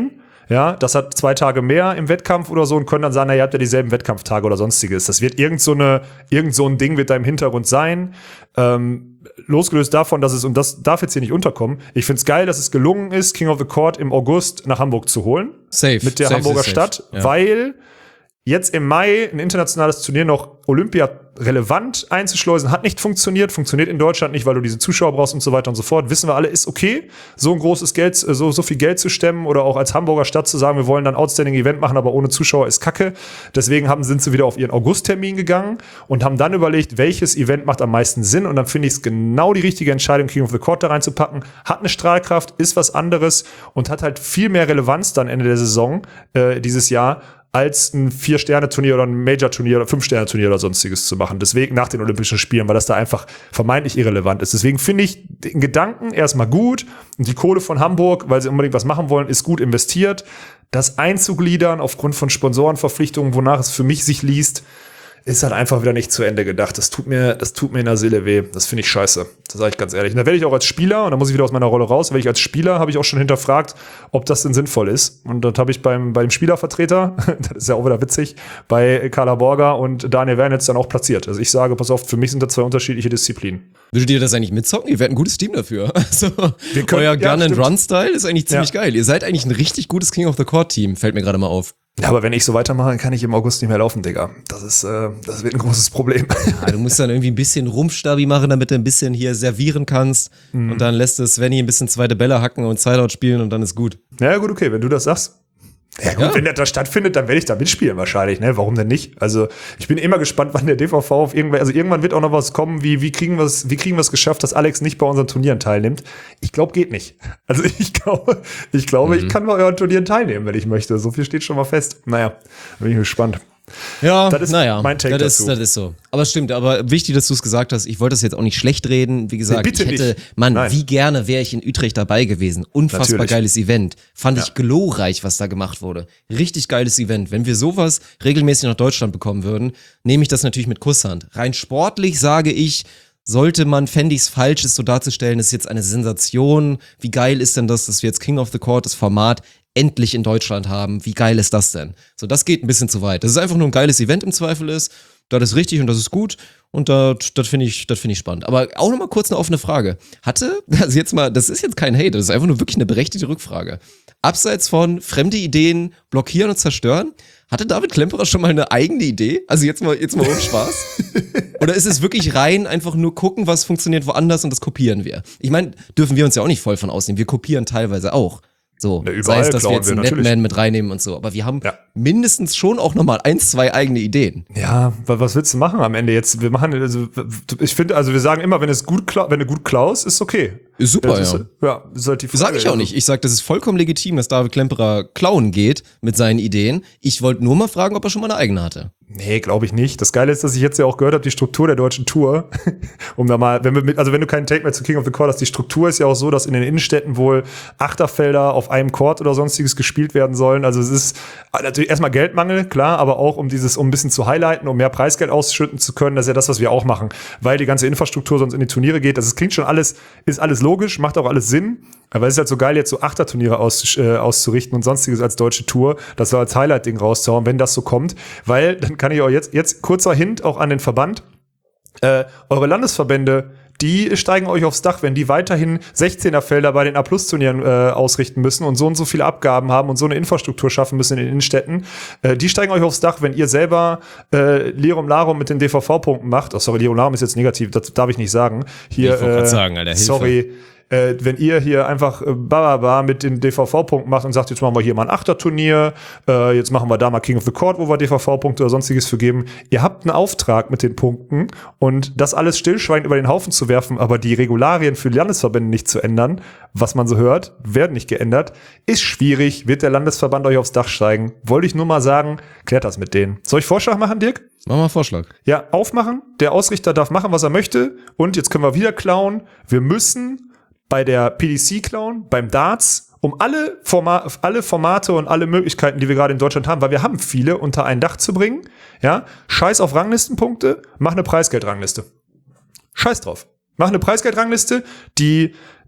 ja, das hat zwei Tage mehr im Wettkampf oder so und können dann sagen, na, ihr habt ja dieselben Wettkampftage oder sonstiges. Das wird irgend so, eine, irgend so ein Ding wird da im Hintergrund sein. Ähm, losgelöst davon, dass es, und das darf jetzt hier nicht unterkommen, ich find's geil, dass es gelungen ist, King of the Court im August nach Hamburg zu holen. Safe. Mit der safe, Hamburger safe, Stadt, ja. weil jetzt im Mai ein internationales Turnier noch Olympia relevant einzuschleusen, hat nicht funktioniert, funktioniert in Deutschland nicht, weil du diese Zuschauer brauchst und so weiter und so fort. Wissen wir alle, ist okay, so ein großes Geld, so, so viel Geld zu stemmen oder auch als Hamburger Stadt zu sagen, wir wollen dann ein Outstanding Event machen, aber ohne Zuschauer ist Kacke. Deswegen haben, sind sie wieder auf ihren Augusttermin gegangen und haben dann überlegt, welches Event macht am meisten Sinn, und dann finde ich es genau die richtige Entscheidung, King of the Court da reinzupacken. Hat eine Strahlkraft, ist was anderes und hat halt viel mehr Relevanz dann Ende der Saison äh, dieses Jahr, als ein Vier-Sterne-Turnier oder ein Major-Turnier oder Fünf-Sterne-Turnier oder sonstiges zu machen. Deswegen nach den Olympischen Spielen, weil das da einfach vermeintlich irrelevant ist. Deswegen finde ich den Gedanken erstmal gut und die Kohle von Hamburg, weil sie unbedingt was machen wollen, ist gut investiert. Das einzugliedern aufgrund von Sponsorenverpflichtungen, wonach es für mich sich liest, ist halt einfach wieder nicht zu Ende gedacht. Das tut mir, das tut mir in der Seele weh. Das finde ich scheiße. Das sage ich ganz ehrlich. Und da werde ich auch als Spieler, und da muss ich wieder aus meiner Rolle raus, weil ich als Spieler habe ich auch schon hinterfragt, ob das denn sinnvoll ist. Und das habe ich beim, beim Spielervertreter, das ist ja auch wieder witzig, bei Carla Borger und Daniel Wernitz dann auch platziert. Also ich sage, pass auf, für mich sind das zwei unterschiedliche Disziplinen. Würdet ihr das eigentlich mitzocken? Ihr wärt ein gutes Team dafür. Also, Wir können, euer ja, Gun-and-Run-Style ist eigentlich ziemlich Ja. geil. Ihr seid eigentlich ein richtig gutes King of the Court-Team, fällt mir gerade mal auf. Ja, aber wenn ich so weitermache, dann kann ich im August nicht mehr laufen, Digga. Das ist, äh, das wird ein großes Problem. Ja, du musst dann irgendwie ein bisschen Rumpfstabi machen, damit du ein bisschen hier servieren kannst. Mhm. Und dann lässt es Svenny ein bisschen zweite Bälle hacken und Sideout spielen und dann ist gut. Ja, gut, okay, wenn du das sagst. Ja gut, Ja. wenn das da stattfindet, dann werde ich da mitspielen wahrscheinlich, ne? Warum denn nicht? Also ich bin immer gespannt, wann der D V V auf irgendwann, also irgendwann wird auch noch was kommen, wie, wie kriegen wir es, wie kriegen wir es geschafft, dass Alex nicht bei unseren Turnieren teilnimmt? Ich glaube, geht nicht. Also ich glaube, ich glaube, Mhm. ich kann bei euren Turnieren teilnehmen, wenn ich möchte. So viel steht schon mal fest. Naja, bin ich gespannt. Ja, Das ist naja, mein Take das, dazu. Ist, das ist so. Aber es stimmt, aber wichtig, dass du es gesagt hast. Ich wollte das jetzt auch nicht schlecht reden. Wie gesagt, Nee, bitte ich hätte, nicht. Mann, Nein. wie gerne wäre ich in Utrecht dabei gewesen. Unfassbar Natürlich. geiles Event. Fand Ja. ich glorreich, was da gemacht wurde. Richtig geiles Event. Wenn wir sowas regelmäßig nach Deutschland bekommen würden, nehme ich das natürlich mit Kusshand. Rein sportlich sage ich, sollte man, fände ich es falsch, es so darzustellen, das ist jetzt eine Sensation. Wie geil ist denn das, dass wir jetzt King of the Court, das Format, endlich in Deutschland haben? Wie geil ist das denn? So, das geht ein bisschen zu weit. Das ist einfach nur ein geiles Event im Zweifel ist. Das ist richtig und das ist gut. Und das, das finde ich, das finde ich spannend. Aber auch noch mal kurz eine offene Frage. Hatte, also jetzt mal, das ist jetzt kein Hate, das ist einfach nur wirklich eine berechtigte Rückfrage. Abseits von fremde Ideen blockieren und zerstören, hatte David Klemperer schon mal eine eigene Idee? Also jetzt mal, jetzt mal ohne Spaß. Oder ist es wirklich rein einfach nur gucken, was funktioniert woanders und das kopieren wir? Ich meine, dürfen wir uns ja auch nicht voll von ausnehmen. Wir kopieren teilweise auch. So, Ja, überall sei es, dass wir klauen jetzt wir, einen natürlich. Netman mit reinnehmen und so. Aber wir haben Ja. mindestens schon auch nochmal eins, zwei eigene Ideen. Ja, wa- was willst du machen am Ende jetzt? Wir machen, also, ich finde, also wir sagen immer, wenn es gut klau- wenn du gut klaust, ist okay. Ist super, Das ja. ist, ja, ist halt die Frage. Sag ich auch nicht. Ich sag, das ist vollkommen legitim, dass David Klemperer klauen geht mit seinen Ideen. Ich wollte nur mal fragen, ob er schon mal eine eigene hatte. Nee, glaube ich nicht. Das Geile ist, dass ich jetzt ja auch gehört habe, die Struktur der deutschen Tour, um da mal, wenn wir mit, also wenn du keinen Take mehr zu King of the Court hast, die Struktur ist ja auch so, dass in den Innenstädten wohl Achterfelder auf einem Court oder sonstiges gespielt werden sollen. Also es ist natürlich erstmal Geldmangel, klar, aber auch um dieses, um ein bisschen zu highlighten, um mehr Preisgeld ausschütten zu können. Das ist ja das, was wir auch machen, weil die ganze Infrastruktur sonst in die Turniere geht. Das klingt schon alles, ist alles logisch, macht auch alles Sinn. Aber es ist halt so geil, jetzt so Achterturniere aus, äh, auszurichten und sonstiges als deutsche Tour, das so als Highlight-Ding rauszuhauen, wenn das so kommt. Weil, dann kann ich auch jetzt, jetzt kurzer Hint auch an den Verband, äh, eure Landesverbände, die steigen euch aufs Dach, wenn die weiterhin sechzehner-Felder bei den A-Plus-Turnieren äh, ausrichten müssen und so und so viele Abgaben haben und so eine Infrastruktur schaffen müssen in den Innenstädten. Äh, die steigen euch aufs Dach, wenn ihr selber äh, Lirum Larum mit den D V V-Punkten macht. Oh, sorry, Lirum Larum ist jetzt negativ, das darf ich nicht sagen. Hier, Ich wollte grad äh, sagen, Alter, Hilfe. sorry. Äh, wenn ihr hier einfach äh, bababa mit den D V V-Punkten macht und sagt, jetzt machen wir hier mal ein Achterturnier, äh, jetzt machen wir da mal King of the Court, wo wir D V V-Punkte oder sonstiges für geben. Ihr habt einen Auftrag mit den Punkten und das alles stillschweigend über den Haufen zu werfen, aber die Regularien für die Landesverbände nicht zu ändern, was man so hört, werden nicht geändert, ist schwierig, wird der Landesverband euch aufs Dach steigen. Wollte ich nur mal sagen, klärt das mit denen. Soll ich Vorschlag machen, Dirk? Mach mal einen Vorschlag. Ja, aufmachen. Der Ausrichter darf machen, was er möchte. Und jetzt können wir wieder klauen. Wir müssen bei der P D C klauen, beim Darts, um alle, Forma- alle Formate und alle Möglichkeiten, die wir gerade in Deutschland haben, weil wir haben viele, unter ein Dach zu bringen. Ja, scheiß auf Ranglistenpunkte, mach eine Preisgeldrangliste. Scheiß drauf. Mach eine Preisgeldrangliste, die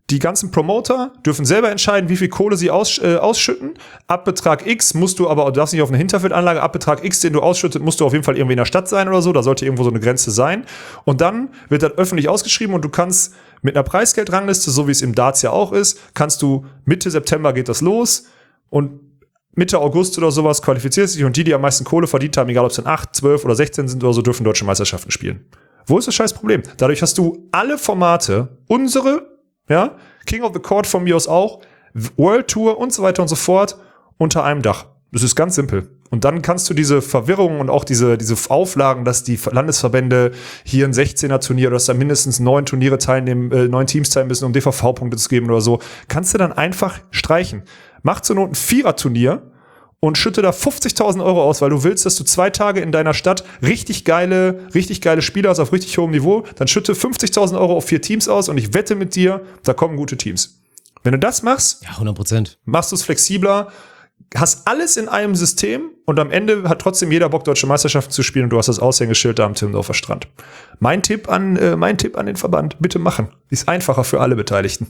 Die ganzen Promoter dürfen selber entscheiden, wie viel Kohle sie aus, äh, ausschütten. Ab Betrag X musst du aber, du darfst nicht auf eine Hinterfeldanlage, ab Betrag X, den du ausschüttet, musst du auf jeden Fall irgendwie in der Stadt sein oder so. Da sollte irgendwo so eine Grenze sein. Und dann wird das öffentlich ausgeschrieben und du kannst mit einer Preisgeldrangliste, so wie es im Darts ja auch ist, kannst du Mitte September geht das los und Mitte August oder sowas qualifizierst dich und die, die am meisten Kohle verdient haben, egal ob es dann acht, zwölf oder sechzehn sind oder so, dürfen deutsche Meisterschaften spielen. Wo ist das scheiß Problem? Dadurch hast du alle Formate, unsere, ja, King of the Court von mir aus auch, World Tour und so weiter und so fort unter einem Dach. Das ist ganz simpel. Und dann kannst du diese Verwirrung und auch diese, diese Auflagen, dass die Landesverbände hier ein sechzehner-Turnier oder dass da mindestens neun Turniere teilnehmen, äh, neun Teams teilnehmen müssen, um D V V-Punkte zu geben oder so, kannst du dann einfach streichen. Mach zur Not ein Vierer-Turnier und schütte da fünfzigtausend Euro aus, weil du willst, dass du zwei Tage in deiner Stadt richtig geile, richtig geile Spieler hast auf richtig hohem Niveau, dann schütte fünfzigtausend Euro auf vier Teams aus und ich wette mit dir, da kommen gute Teams. Wenn du das machst, ja, hundert Prozent. Machst du es flexibler, hast alles in einem System und am Ende hat trotzdem jeder Bock, deutsche Meisterschaften zu spielen und du hast das Aushängeschild da am Timmendorfer Strand. Mein Tipp an, äh, mein Tipp an den Verband, bitte machen. Ist einfacher für alle Beteiligten.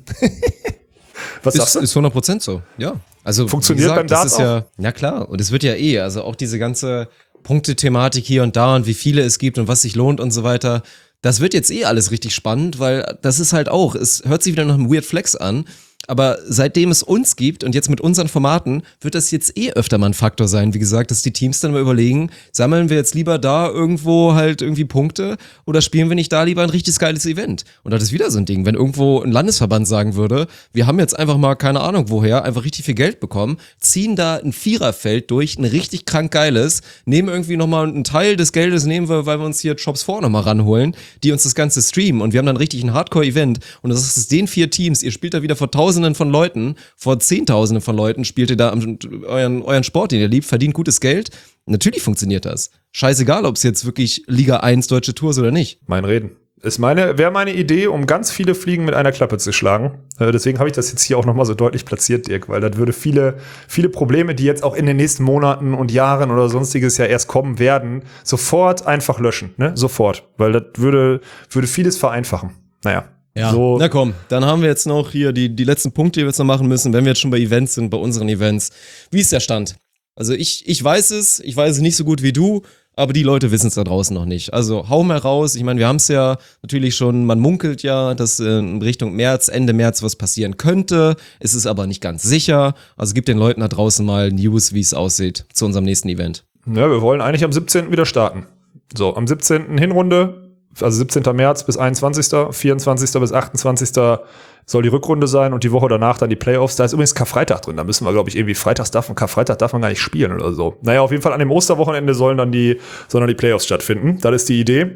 Was ist, sagst du? Ist hundert Prozent so, ja. Also, funktioniert gesagt, beim Darts das ist ja, ja klar. Und es wird ja eh, also auch diese ganze Punkte-Thematik hier und da und wie viele es gibt und was sich lohnt und so weiter. Das wird jetzt eh alles richtig spannend, weil das ist halt auch, es hört sich wieder nach einem Weird Flex an, aber seitdem es uns gibt und jetzt mit unseren Formaten, wird das jetzt eh öfter mal ein Faktor sein. Wie gesagt, dass die Teams dann mal überlegen, sammeln wir jetzt lieber da irgendwo halt irgendwie Punkte oder spielen wir nicht da lieber ein richtig geiles Event? Und das ist wieder so ein Ding, wenn irgendwo ein Landesverband sagen würde, wir haben jetzt einfach mal, keine Ahnung woher, einfach richtig viel Geld bekommen, ziehen da ein Viererfeld durch, ein richtig krank geiles, nehmen irgendwie nochmal einen Teil des Geldes, nehmen wir, weil wir uns hier Shops vor nochmal ranholen, die uns das Ganze streamen und wir haben dann richtig ein Hardcore-Event und das ist den vier Teams, ihr spielt da wieder vor Tausenden von Leuten, vor Zehntausenden von Leuten spielt ihr da euren, euren Sport, den ihr liebt, verdient gutes Geld. Natürlich funktioniert das. Scheißegal, ob es jetzt wirklich Liga eins Deutsche Tour ist oder nicht. Mein Reden. Ist meine, wäre meine Idee, um ganz viele Fliegen mit einer Klappe zu schlagen. Äh, deswegen habe ich das jetzt hier auch nochmal so deutlich platziert, Dirk, weil das würde viele, viele Probleme, die jetzt auch in den nächsten Monaten und Jahren oder sonstiges ja erst kommen werden, sofort einfach löschen, ne? Sofort. Weil das würde, würde vieles vereinfachen. Naja. Ja, so. Na komm, dann haben wir jetzt noch hier die, die letzten Punkte, die wir jetzt noch machen müssen, wenn wir jetzt schon bei Events sind, bei unseren Events. Wie ist der Stand? Also ich, ich weiß es, ich weiß es nicht so gut wie du, aber die Leute wissen es da draußen noch nicht. Also hau mal raus, ich meine, wir haben es ja natürlich schon, man munkelt ja, dass in Richtung März, Ende März was passieren könnte, es ist aber nicht ganz sicher. Also gib den Leuten da draußen mal News, wie es aussieht zu unserem nächsten Event. Ja, wir wollen eigentlich am siebzehnten wieder starten. So, am siebzehnten Hinrunde, also siebzehnten März bis einundzwanzigsten vierundzwanzigsten bis achtundzwanzigsten soll die Rückrunde sein und die Woche danach dann die Playoffs. Da ist übrigens Karfreitag drin. Da müssen wir, glaube ich, irgendwie freitags darf man, Karfreitag darf man gar nicht spielen oder so. Naja, auf jeden Fall an dem Osterwochenende sollen dann die, sollen dann die Playoffs stattfinden. Das ist die Idee.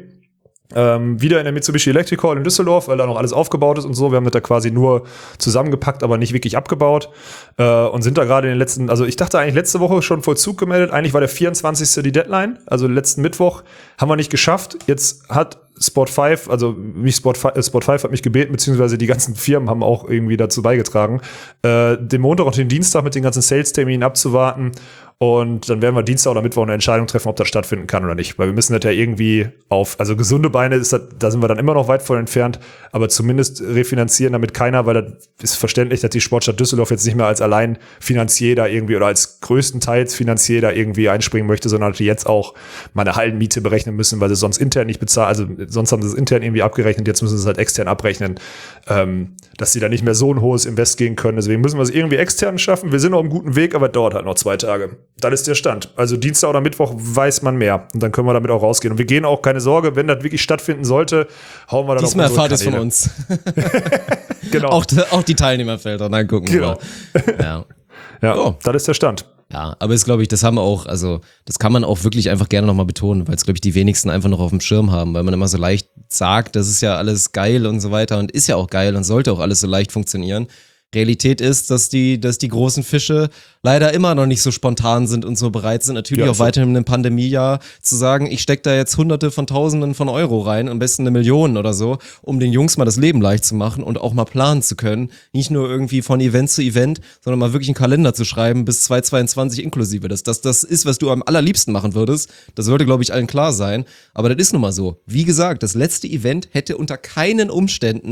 Ähm, wieder in der Mitsubishi Electric Hall in Düsseldorf, weil da noch alles aufgebaut ist und so. Wir haben das da quasi nur zusammengepackt, aber nicht wirklich abgebaut. Äh, und sind da gerade in den letzten, also ich dachte eigentlich letzte Woche schon Vollzug gemeldet. Eigentlich war der vierundzwanzigste die Deadline, also letzten Mittwoch. Haben wir nicht geschafft. Jetzt hat Sport fünf, also mich Sport fünf, Sport fünf hat mich gebeten, beziehungsweise die ganzen Firmen haben auch irgendwie dazu beigetragen, äh, den Montag und den Dienstag mit den ganzen Sales-Terminen abzuwarten. Und dann werden wir Dienstag oder Mittwoch eine Entscheidung treffen, ob das stattfinden kann oder nicht. Weil wir müssen das ja irgendwie auf, also gesunde Beine, ist das, da sind wir dann immer noch weit von entfernt, aber zumindest refinanzieren damit keiner, weil das ist verständlich, dass die Sportstadt Düsseldorf jetzt nicht mehr als allein Finanzier da irgendwie oder als größtenteils Finanzier da irgendwie einspringen möchte, sondern dass die jetzt auch mal eine Hallenmiete berechnen müssen, weil sie sonst intern nicht bezahlen, also sonst haben sie es intern irgendwie abgerechnet, jetzt müssen sie es halt extern abrechnen, ähm, dass sie da nicht mehr so ein hohes Invest gehen können. Deswegen müssen wir es irgendwie extern schaffen. Wir sind auf einem guten Weg, aber es dauert halt noch zwei Tage. Das ist der Stand. Also Dienstag oder Mittwoch weiß man mehr. Und dann können wir damit auch rausgehen. Und wir gehen auch, keine Sorge, wenn das wirklich stattfinden sollte, hauen wir dann Diesmal auf unsere erfahrt es von Kanäle. uns. Genau. auch, auch die Teilnehmerfelder, dann gucken Genau. wir. Ja. Ja, Oh. das ist der Stand. Ja, aber ist, glaube ich, das haben wir auch, also das kann man auch wirklich einfach gerne nochmal betonen, weil es, glaube ich, die wenigsten einfach noch auf dem Schirm haben, weil man immer so leicht sagt, das ist ja alles geil und so weiter und ist ja auch geil und sollte auch alles so leicht funktionieren. Realität ist, dass die, dass die großen Fische leider immer noch nicht so spontan sind und so bereit sind, natürlich Ja, auch so. weiterhin in einem Pandemiejahr zu sagen, ich stecke da jetzt Hunderte von Tausenden von Euro rein, am besten eine Million oder so, um den Jungs mal das Leben leicht zu machen und auch mal planen zu können. Nicht nur irgendwie von Event zu Event, sondern mal wirklich einen Kalender zu schreiben bis zweitausendzweiundzwanzig inklusive. Dass das das ist, was du am allerliebsten machen würdest. Das sollte, glaube ich, allen klar sein. Aber das ist nun mal so. Wie gesagt, das letzte Event hätte unter keinen Umständen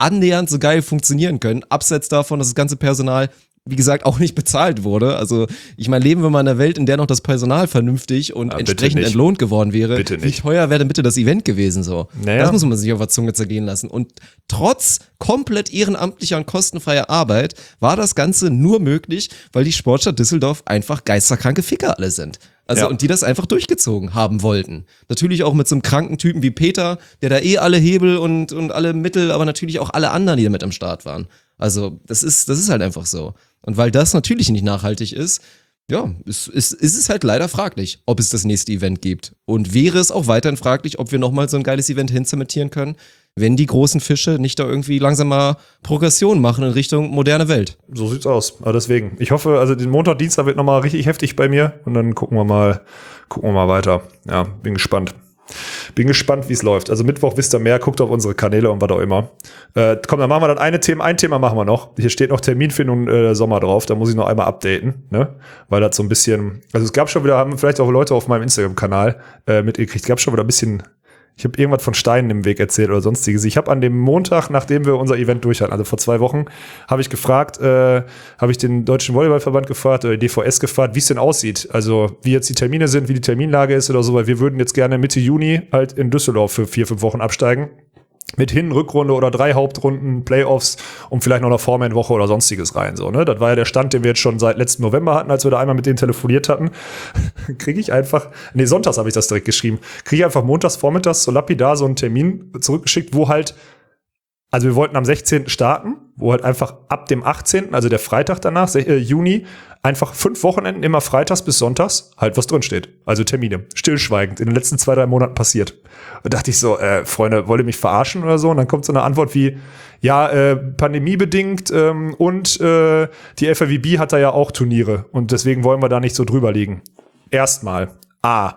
annähernd so geil funktionieren können, abseits davon, dass das ganze Personal, wie gesagt, auch nicht bezahlt wurde. Also ich meine, leben wir mal in einer Welt, in der noch das Personal vernünftig und ja, entsprechend entlohnt geworden wäre. Bitte nicht. Wie teuer wäre denn bitte das Event gewesen so? Naja. Das muss man sich auf der Zunge zergehen lassen. Und trotz komplett ehrenamtlicher und kostenfreier Arbeit war das Ganze nur möglich, weil die Sportstadt Düsseldorf einfach geisterkranke Ficker alle sind. Also, ja. Und die das einfach durchgezogen haben wollten. Natürlich auch mit so einem kranken Typen wie Peter, der da eh alle Hebel und, und alle Mittel, aber natürlich auch alle anderen, die da mit am Start waren. Also, das ist, das ist halt einfach so. Und weil das natürlich nicht nachhaltig ist, ja, ist, ist, ist es halt leider fraglich, ob es das nächste Event gibt. Und wäre es auch weiterhin fraglich, ob wir nochmal so ein geiles Event hinzementieren können, wenn die großen Fische nicht da irgendwie langsam mal Progression machen in Richtung moderne Welt. So sieht's aus. Aber deswegen, ich hoffe, also den Montag, Dienstag wird nochmal richtig heftig bei mir und dann gucken wir mal, gucken wir mal weiter. Ja, bin gespannt. Bin gespannt, wie es läuft. Also Mittwoch wisst ihr mehr, guckt auf unsere Kanäle und was auch immer. Äh, komm, dann machen wir dann eine Thema, ein Thema machen wir noch. Hier steht noch Terminfindung äh, Sommer drauf, da muss ich noch einmal updaten, ne? Weil das so ein bisschen, also es gab schon wieder, haben vielleicht auch Leute auf meinem Instagram-Kanal äh, mitgekriegt, es gab schon wieder ein bisschen, ich habe irgendwas von Steinen im Weg erzählt oder sonstiges. Ich habe an dem Montag, nachdem wir unser Event durch hatten, also vor zwei Wochen, habe ich gefragt, äh, habe ich den Deutschen Volleyballverband gefragt oder die D V S gefragt, wie es denn aussieht. Also wie jetzt die Termine sind, wie die Terminlage ist oder so, weil wir würden jetzt gerne Mitte Juni halt in Düsseldorf für vier, fünf Wochen absteigen. Mit Hin-, Rückrunde oder drei Hauptrunden, Playoffs und vielleicht noch eine Foreman-Woche oder sonstiges rein. So, ne? Das war ja der Stand, den wir jetzt schon seit letzten November hatten, als wir da einmal mit denen telefoniert hatten. Kriege ich einfach, nee, sonntags habe ich das direkt geschrieben, kriege ich einfach montags, vormittags so lapidar so einen Termin zurückgeschickt, wo halt, also wir wollten am sechzehnten starten, wo halt einfach ab dem achtzehnten, also der Freitag danach, äh, Juni, einfach fünf Wochenenden immer freitags bis sonntags halt was drin steht. Also Termine. Stillschweigend. In den letzten zwei, drei Monaten passiert. Da dachte ich so, äh, Freunde, wollt ihr mich verarschen oder so? Und dann kommt so eine Antwort wie, ja, äh, pandemiebedingt ähm, und äh, die F A W B hat da ja auch Turniere und deswegen wollen wir da nicht so drüber liegen. Erstmal. A.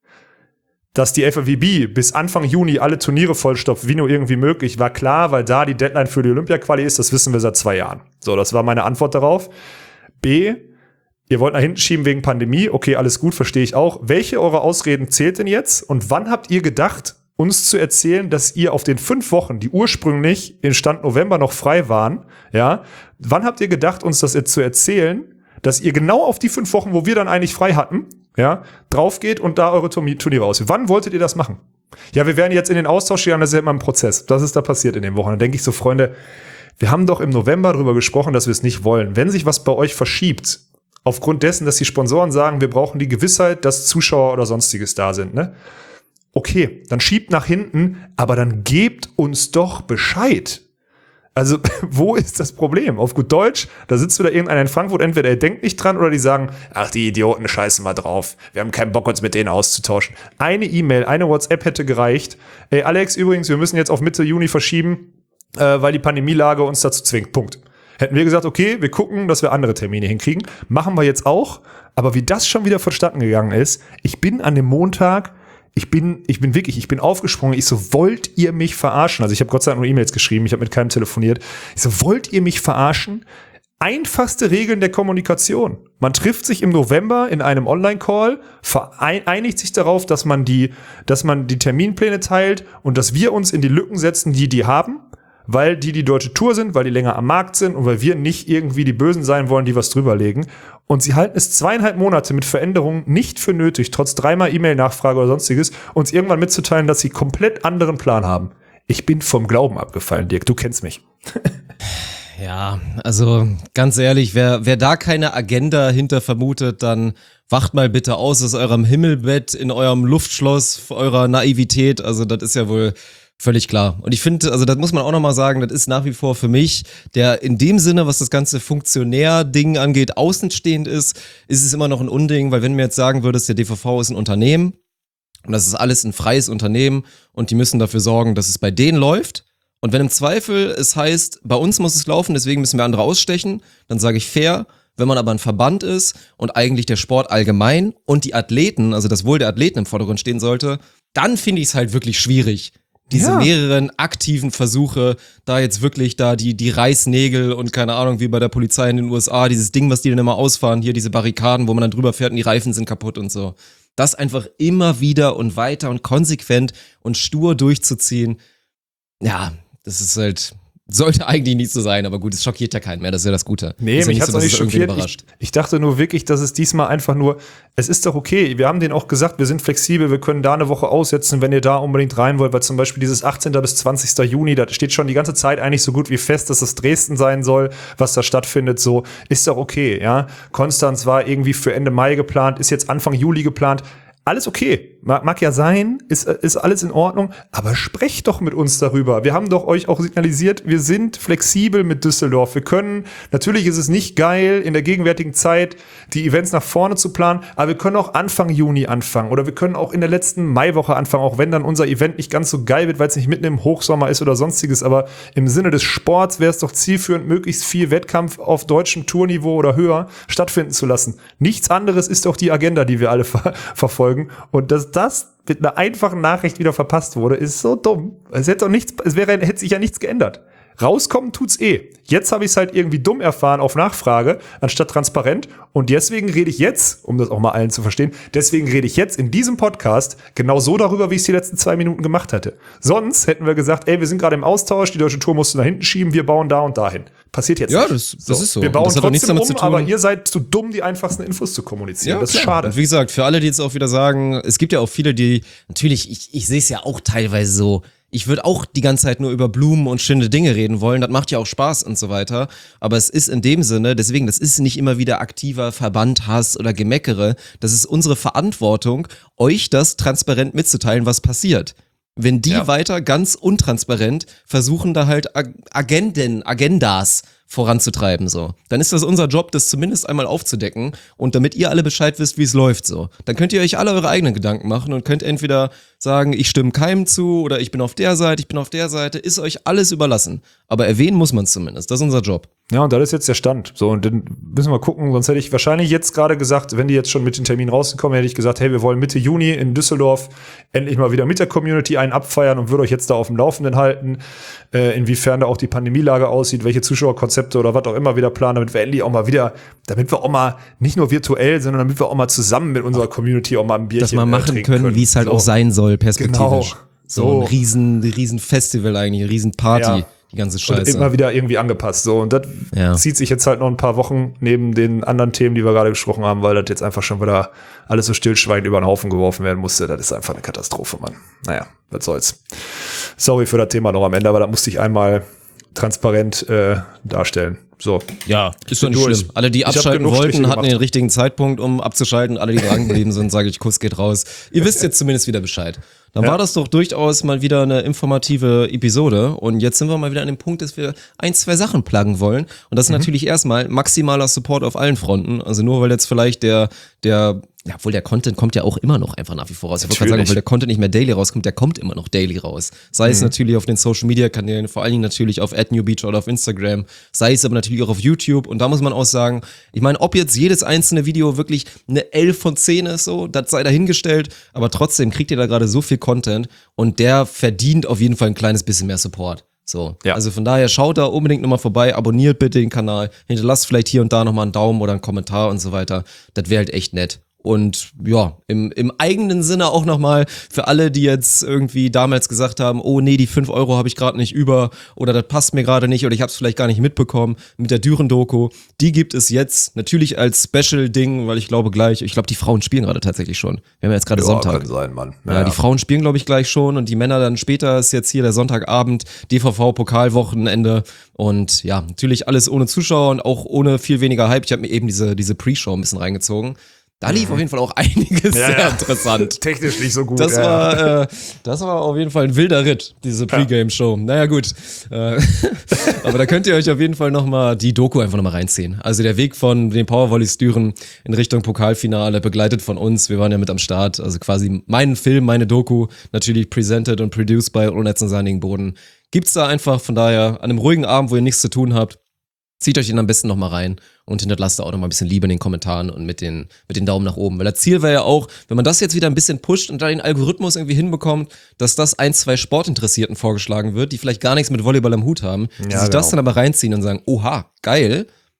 Dass die F A W B bis Anfang Juni alle Turniere vollstopft, wie nur irgendwie möglich, war klar, weil da die Deadline für die Olympia-Quali ist, das wissen wir seit zwei Jahren. So, das war meine Antwort darauf. B. Ihr wollt nach hinten schieben wegen Pandemie. Okay, alles gut, verstehe ich auch. Welche eurer Ausreden zählt denn jetzt? Und wann habt ihr gedacht, uns zu erzählen, dass ihr auf den fünf Wochen, die ursprünglich in Stand November noch frei waren, ja, wann habt ihr gedacht, uns das jetzt zu erzählen, dass ihr genau auf die fünf Wochen, wo wir dann eigentlich frei hatten, ja, drauf geht und da eure Turniere aus? Wann wolltet ihr das machen? Ja, wir werden jetzt in den Austausch gehen, das ist ja immer ein Prozess. Das ist da passiert in den Wochen. Dann denke ich so, Freunde, wir haben doch im November darüber gesprochen, dass wir es nicht wollen. Wenn sich was bei euch verschiebt, aufgrund dessen, dass die Sponsoren sagen, wir brauchen die Gewissheit, dass Zuschauer oder sonstiges da sind, ne? Okay, dann schiebt nach hinten, aber dann gebt uns doch Bescheid. Also, wo ist das Problem? Auf gut Deutsch, da sitzt wieder irgendeiner in Frankfurt, entweder er denkt nicht dran oder die sagen, ach, die Idioten scheißen mal drauf. Wir haben keinen Bock, uns mit denen auszutauschen. Eine E-Mail, eine WhatsApp hätte gereicht. Ey, Alex, übrigens, wir müssen jetzt auf Mitte Juni verschieben, äh, weil die Pandemielage uns dazu zwingt. Punkt. Hätten wir gesagt, okay, wir gucken, dass wir andere Termine hinkriegen. Machen wir jetzt auch. Aber wie das schon wieder vonstatten gegangen ist, ich bin an dem Montag, ich bin, ich bin wirklich, ich bin aufgesprungen. Ich so, wollt ihr mich verarschen? Also ich habe Gott sei Dank nur E-Mails geschrieben, ich habe mit keinem telefoniert. Ich so, wollt ihr mich verarschen? Einfachste Regeln der Kommunikation. Man trifft sich im November in einem Online-Call, vereinigt sich darauf, dass man die, dass man die Terminpläne teilt und dass wir uns in die Lücken setzen, die die haben. Weil die die deutsche Tour sind, weil die länger am Markt sind und weil wir nicht irgendwie die Bösen sein wollen, die was drüberlegen. Und sie halten es zweieinhalb Monate mit Veränderungen nicht für nötig, trotz dreimal E-Mail-Nachfrage oder sonstiges, uns irgendwann mitzuteilen, dass sie komplett anderen Plan haben. Ich bin vom Glauben abgefallen, Dirk, du kennst mich. Ja, also ganz ehrlich, wer, wer da keine Agenda hinter vermutet, dann wacht mal bitte aus aus eurem Himmelbett, in eurem Luftschloss, eurer Naivität. Also das ist ja wohl völlig klar. Und ich finde, also das muss man auch nochmal sagen, das ist nach wie vor für mich, der in dem Sinne, was das ganze Funktionär-Ding angeht, außenstehend ist, ist es immer noch ein Unding, weil wenn mir jetzt sagen würdest, der D V V ist ein Unternehmen und das ist alles ein freies Unternehmen und die müssen dafür sorgen, dass es bei denen läuft und wenn im Zweifel es heißt, bei uns muss es laufen, deswegen müssen wir andere ausstechen, dann sage ich fair. Wenn man aber ein Verband ist und eigentlich der Sport allgemein und die Athleten, also das Wohl der Athleten im Vordergrund stehen sollte, dann finde ich es halt wirklich schwierig, diese ja. mehreren aktiven Versuche, da jetzt wirklich da die, die Reißnägel und keine Ahnung, wie bei der Polizei in den U S A, dieses Ding, was die dann immer ausfahren, hier diese Barrikaden, wo man dann drüber fährt und die Reifen sind kaputt und so. Das einfach immer wieder und weiter und konsequent und stur durchzuziehen, ja, das ist halt, Sollte eigentlich nicht so sein, aber gut, es schockiert ja keinen mehr, das ist ja das Gute. Nee, ist mich ja hat's so, auch nicht dass es irgendwie schockiert. überrascht. Ich, ich dachte nur wirklich, dass es diesmal einfach nur, es ist doch okay. Wir haben denen auch gesagt, wir sind flexibel, wir können da eine Woche aussetzen, wenn ihr da unbedingt rein wollt, weil zum Beispiel dieses achtzehnten bis zwanzigsten Juni, da steht schon die ganze Zeit eigentlich so gut wie fest, dass das Dresden sein soll, was da stattfindet, so, ist doch okay, ja. Konstanz war irgendwie für Ende Mai geplant, ist jetzt Anfang Juli geplant. Alles okay, mag, mag ja sein, ist, ist alles in Ordnung, aber sprecht doch mit uns darüber. Wir haben doch euch auch signalisiert, wir sind flexibel mit Düsseldorf. Wir können, natürlich ist es nicht geil, in der gegenwärtigen Zeit die Events nach vorne zu planen, aber wir können auch Anfang Juni anfangen oder wir können auch in der letzten Maiwoche anfangen, auch wenn dann unser Event nicht ganz so geil wird, weil es nicht mitten im Hochsommer ist oder sonstiges, aber im Sinne des Sports wäre es doch zielführend, möglichst viel Wettkampf auf deutschem Tourniveau oder höher stattfinden zu lassen. Nichts anderes ist doch die Agenda, die wir alle ver- verfolgen. Und dass das mit einer einfachen Nachricht wieder verpasst wurde, ist so dumm. Es hätte doch nichts, es wäre, hätte sich ja nichts geändert. Rauskommen tut's eh. Jetzt habe ich es halt irgendwie dumm erfahren auf Nachfrage, anstatt transparent. Und deswegen rede ich jetzt, um das auch mal allen zu verstehen, deswegen rede ich jetzt in diesem Podcast genau so darüber, wie ich es die letzten zwei Minuten gemacht hatte. Sonst hätten wir gesagt, ey, wir sind gerade im Austausch, die deutsche Tour musst du nach hinten schieben, wir bauen da und dahin. Passiert jetzt Ja, nicht. das, das so. ist so. Wir bauen das hat auch nichts trotzdem damit um, zu tun. aber ihr seid zu dumm, die einfachsten Infos zu kommunizieren. Ja, das ist klar. schade. Und wie gesagt, für alle, die jetzt auch wieder sagen, es gibt ja auch viele, die, natürlich, ich, ich sehe es ja auch teilweise so, ich würde auch die ganze Zeit nur über Blumen und schöne Dinge reden wollen, das macht ja auch Spaß und so weiter, aber es ist in dem Sinne, deswegen, das ist nicht immer wieder aktiver Verbandhass oder Gemeckere, das ist unsere Verantwortung, euch das transparent mitzuteilen, was passiert. Wenn die Ja. weiter ganz untransparent versuchen, da halt Ag- Agenden, Agendas voranzutreiben, so. Dann ist das unser Job, das zumindest einmal aufzudecken und damit ihr alle Bescheid wisst, wie es läuft, so. Dann könnt ihr euch alle eure eigenen Gedanken machen und könnt entweder sagen, ich stimme keinem zu oder ich bin auf der Seite, ich bin auf der Seite, ist euch alles überlassen. Aber erwähnen muss man es zumindest, das ist unser Job. Ja, und das ist jetzt der Stand. So, und dann müssen wir gucken, sonst hätte ich wahrscheinlich jetzt gerade gesagt, wenn die jetzt schon mit den Terminen rausgekommen, hätte ich gesagt, hey, wir wollen Mitte Juni in Düsseldorf endlich mal wieder mit der Community einen abfeiern und würde euch jetzt da auf dem Laufenden halten, äh, inwiefern da auch die Pandemielage aussieht, welche Zuschauerkonzepte oder was auch immer wieder planen, damit wir endlich auch mal wieder, damit wir auch mal nicht nur virtuell, sondern damit wir auch mal zusammen mit unserer Community auch mal ein Bierchen Dass wir äh, machen trinken können, wie es halt so. auch sein soll, perspektivisch. Genau. So, So. ein riesen, riesen Festival eigentlich, eine riesen Party, Ja. die ganze Und Scheiße. immer wieder irgendwie angepasst. So, und das Ja. zieht sich jetzt halt noch ein paar Wochen neben den anderen Themen, die wir gerade gesprochen haben, weil das jetzt einfach schon wieder alles so stillschweigend über den Haufen geworfen werden musste. Das ist einfach eine Katastrophe, Mann. Naja, was soll's. Sorry für das Thema noch am Ende, aber da musste ich einmal transparent äh, darstellen. So. Ja, ist doch nicht durch. schlimm. Alle, die Ich hab abschalten genug wollten, Striche hatten gemacht. den richtigen Zeitpunkt, um abzuschalten. Alle, die dran geblieben sind, sage ich, Kuss geht raus. Ihr wisst jetzt zumindest wieder Bescheid. Dann Ja. war das doch durchaus mal wieder eine informative Episode. Und jetzt sind wir mal wieder an dem Punkt, dass wir ein, zwei Sachen pluggen wollen. Und das ist Mhm. natürlich erstmal maximaler Support auf allen Fronten. Also nur weil jetzt vielleicht der, der, ja, obwohl der Content kommt ja auch immer noch einfach nach wie vor raus. Ich wollte gerade sagen, Natürlich. obwohl der Content nicht mehr daily rauskommt, der kommt immer noch daily raus. Sei es natürlich auf den Social Media Kanälen, vor allen Dingen natürlich auf at newbeach oder auf Instagram, sei es aber natürlich auch auf YouTube. Und da muss man auch sagen, ich meine, ob jetzt jedes einzelne Video wirklich eine elf von zehn ist, so, das sei dahingestellt, aber trotzdem kriegt ihr da gerade so viel Content und der verdient auf jeden Fall ein kleines bisschen mehr Support. So, Ja. also von daher schaut da unbedingt nochmal vorbei, abonniert bitte den Kanal, hinterlasst vielleicht hier und da nochmal einen Daumen oder einen Kommentar und so weiter. Das wäre halt echt nett. Und ja, im, im eigenen Sinne auch nochmal für alle, die jetzt irgendwie damals gesagt haben, oh nee, die fünf Euro habe ich gerade nicht über oder das passt mir gerade nicht oder ich habe es vielleicht gar nicht mitbekommen mit der Düren-Doku. Die gibt es jetzt natürlich als Special-Ding, weil ich glaube gleich, ich glaube die Frauen spielen gerade tatsächlich schon. Wir haben ja jetzt gerade Sonntag. kann sein, Mann. Ja, die Frauen spielen, glaube ich, gleich schon und die Männer dann später ist jetzt hier der Sonntagabend, D V V-Pokalwochenende und ja, natürlich alles ohne Zuschauer und auch ohne viel weniger Hype. Ich habe mir eben diese, diese Pre-Show ein bisschen reingezogen. Da lief auf jeden Fall auch einiges Ja, sehr ja. interessant. Technisch nicht so gut. Das ja. war, äh, das war auf jeden Fall ein wilder Ritt, diese Pre-Game-Show. Naja, gut. Äh, aber da könnt ihr euch auf jeden Fall nochmal die Doku einfach nochmal reinziehen. Also der Weg von den Powervolleys Düren in Richtung Pokalfinale, begleitet von uns. Wir waren ja mit am Start. Also quasi meinen Film, meine Doku, natürlich presented und produced bei Unnetz und Sandigen Boden. Gibt's da einfach, von daher, an einem ruhigen Abend, wo ihr nichts zu tun habt, zieht euch den am besten nochmal rein und hinterlasst da auch nochmal ein bisschen Liebe in den Kommentaren und mit den, mit den Daumen nach oben. Weil das Ziel wäre ja auch, wenn man das jetzt wieder ein bisschen pusht und da den Algorithmus irgendwie hinbekommt, dass das ein, zwei Sportinteressierten vorgeschlagen wird, die vielleicht gar nichts mit Volleyball am Hut haben, die Ja, sich das genau. dann aber reinziehen und sagen, oha, geil,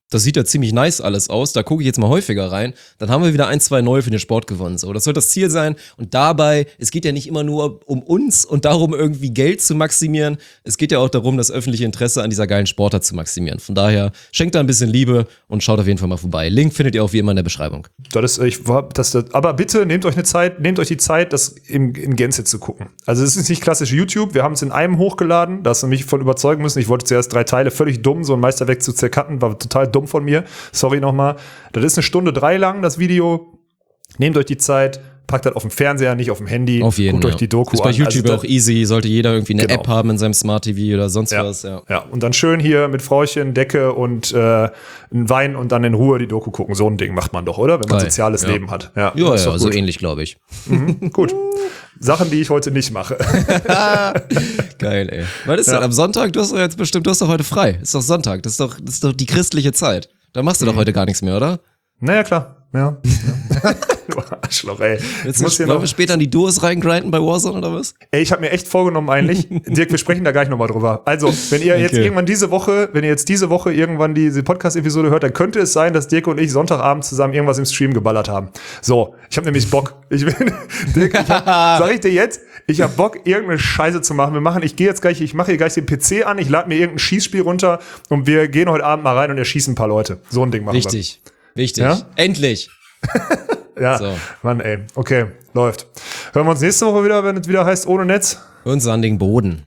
das sieht ja ziemlich nice alles aus, da gucke ich jetzt mal häufiger rein, dann haben wir wieder ein, zwei neue für den Sport gewonnen. So, das soll das Ziel sein. Und dabei, es geht ja nicht immer nur um uns und darum, irgendwie Geld zu maximieren. Es geht ja auch darum, das öffentliche Interesse an dieser geilen Sportart zu maximieren. Von daher, schenkt da ein bisschen Liebe und schaut auf jeden Fall mal vorbei. Link findet ihr auch wie immer in der Beschreibung. Das ist, ich war, das, aber bitte nehmt euch eine Zeit, nehmt euch die Zeit, das in, in Gänze zu gucken. Also es ist nicht klassisch YouTube, wir haben es in einem hochgeladen, da hast du mich von überzeugen müssen. Ich wollte zuerst drei Teile, völlig dumm, so ein Meisterwerk zu zercutten, war total dumm von mir. Sorry nochmal. Das ist eine Stunde drei lang, das Video. Nehmt euch die Zeit, packt das auf dem Fernseher, nicht auf dem Handy. Auf jeden Guckt Fall. euch die Doku ist bei an. YouTube also auch easy, sollte jeder irgendwie eine genau. App haben in seinem Smart T V oder sonst ja. was. Ja. ja, und dann schön hier mit Frauchen, Decke und äh, ein Wein und dann in Ruhe die Doku gucken. So ein Ding macht man doch, oder? Wenn man Geil. soziales Ja. Leben hat. Ja, Ja, ist ja, doch so gut. ähnlich, glaube ich. Mhm, gut. Sachen, die ich heute nicht mache. Geil, ey. Was ist Ja. denn am Sonntag? Du hast doch jetzt bestimmt, du hast doch heute frei. Ist doch Sonntag. Das ist doch, das ist doch die christliche Zeit. Da machst du Mhm. doch heute gar nichts mehr, oder? Naja, klar. Ja. ja. Du Arschloch, ey. Willst Ich muss du hier wollen noch, wir später an die Duos reingrinden bei Warzone oder was? ey, ich habe mir echt vorgenommen eigentlich, Dirk, wir sprechen da gleich nochmal drüber. Also, wenn ihr jetzt Okay. irgendwann diese Woche, wenn ihr jetzt diese Woche irgendwann diese Podcast-Episode hört, dann könnte es sein, dass Dirk und ich Sonntagabend zusammen irgendwas im Stream geballert haben. So, ich habe nämlich Bock. Ich bin, Dirk, ich hab, sag ich dir jetzt, ich habe Bock, irgendeine Scheiße zu machen. Wir machen, ich gehe jetzt gleich, ich mache hier gleich den P C an, ich lade mir irgendein Schießspiel runter und wir gehen heute Abend mal rein und erschießen ein paar Leute. So ein Ding machen Wichtig. Wichtig. Ja? Endlich. wir. Ja, So. Mann, ey. Okay, läuft. Hören wir uns nächste Woche wieder, wenn es wieder heißt, ohne Netz. Und sandigen Boden.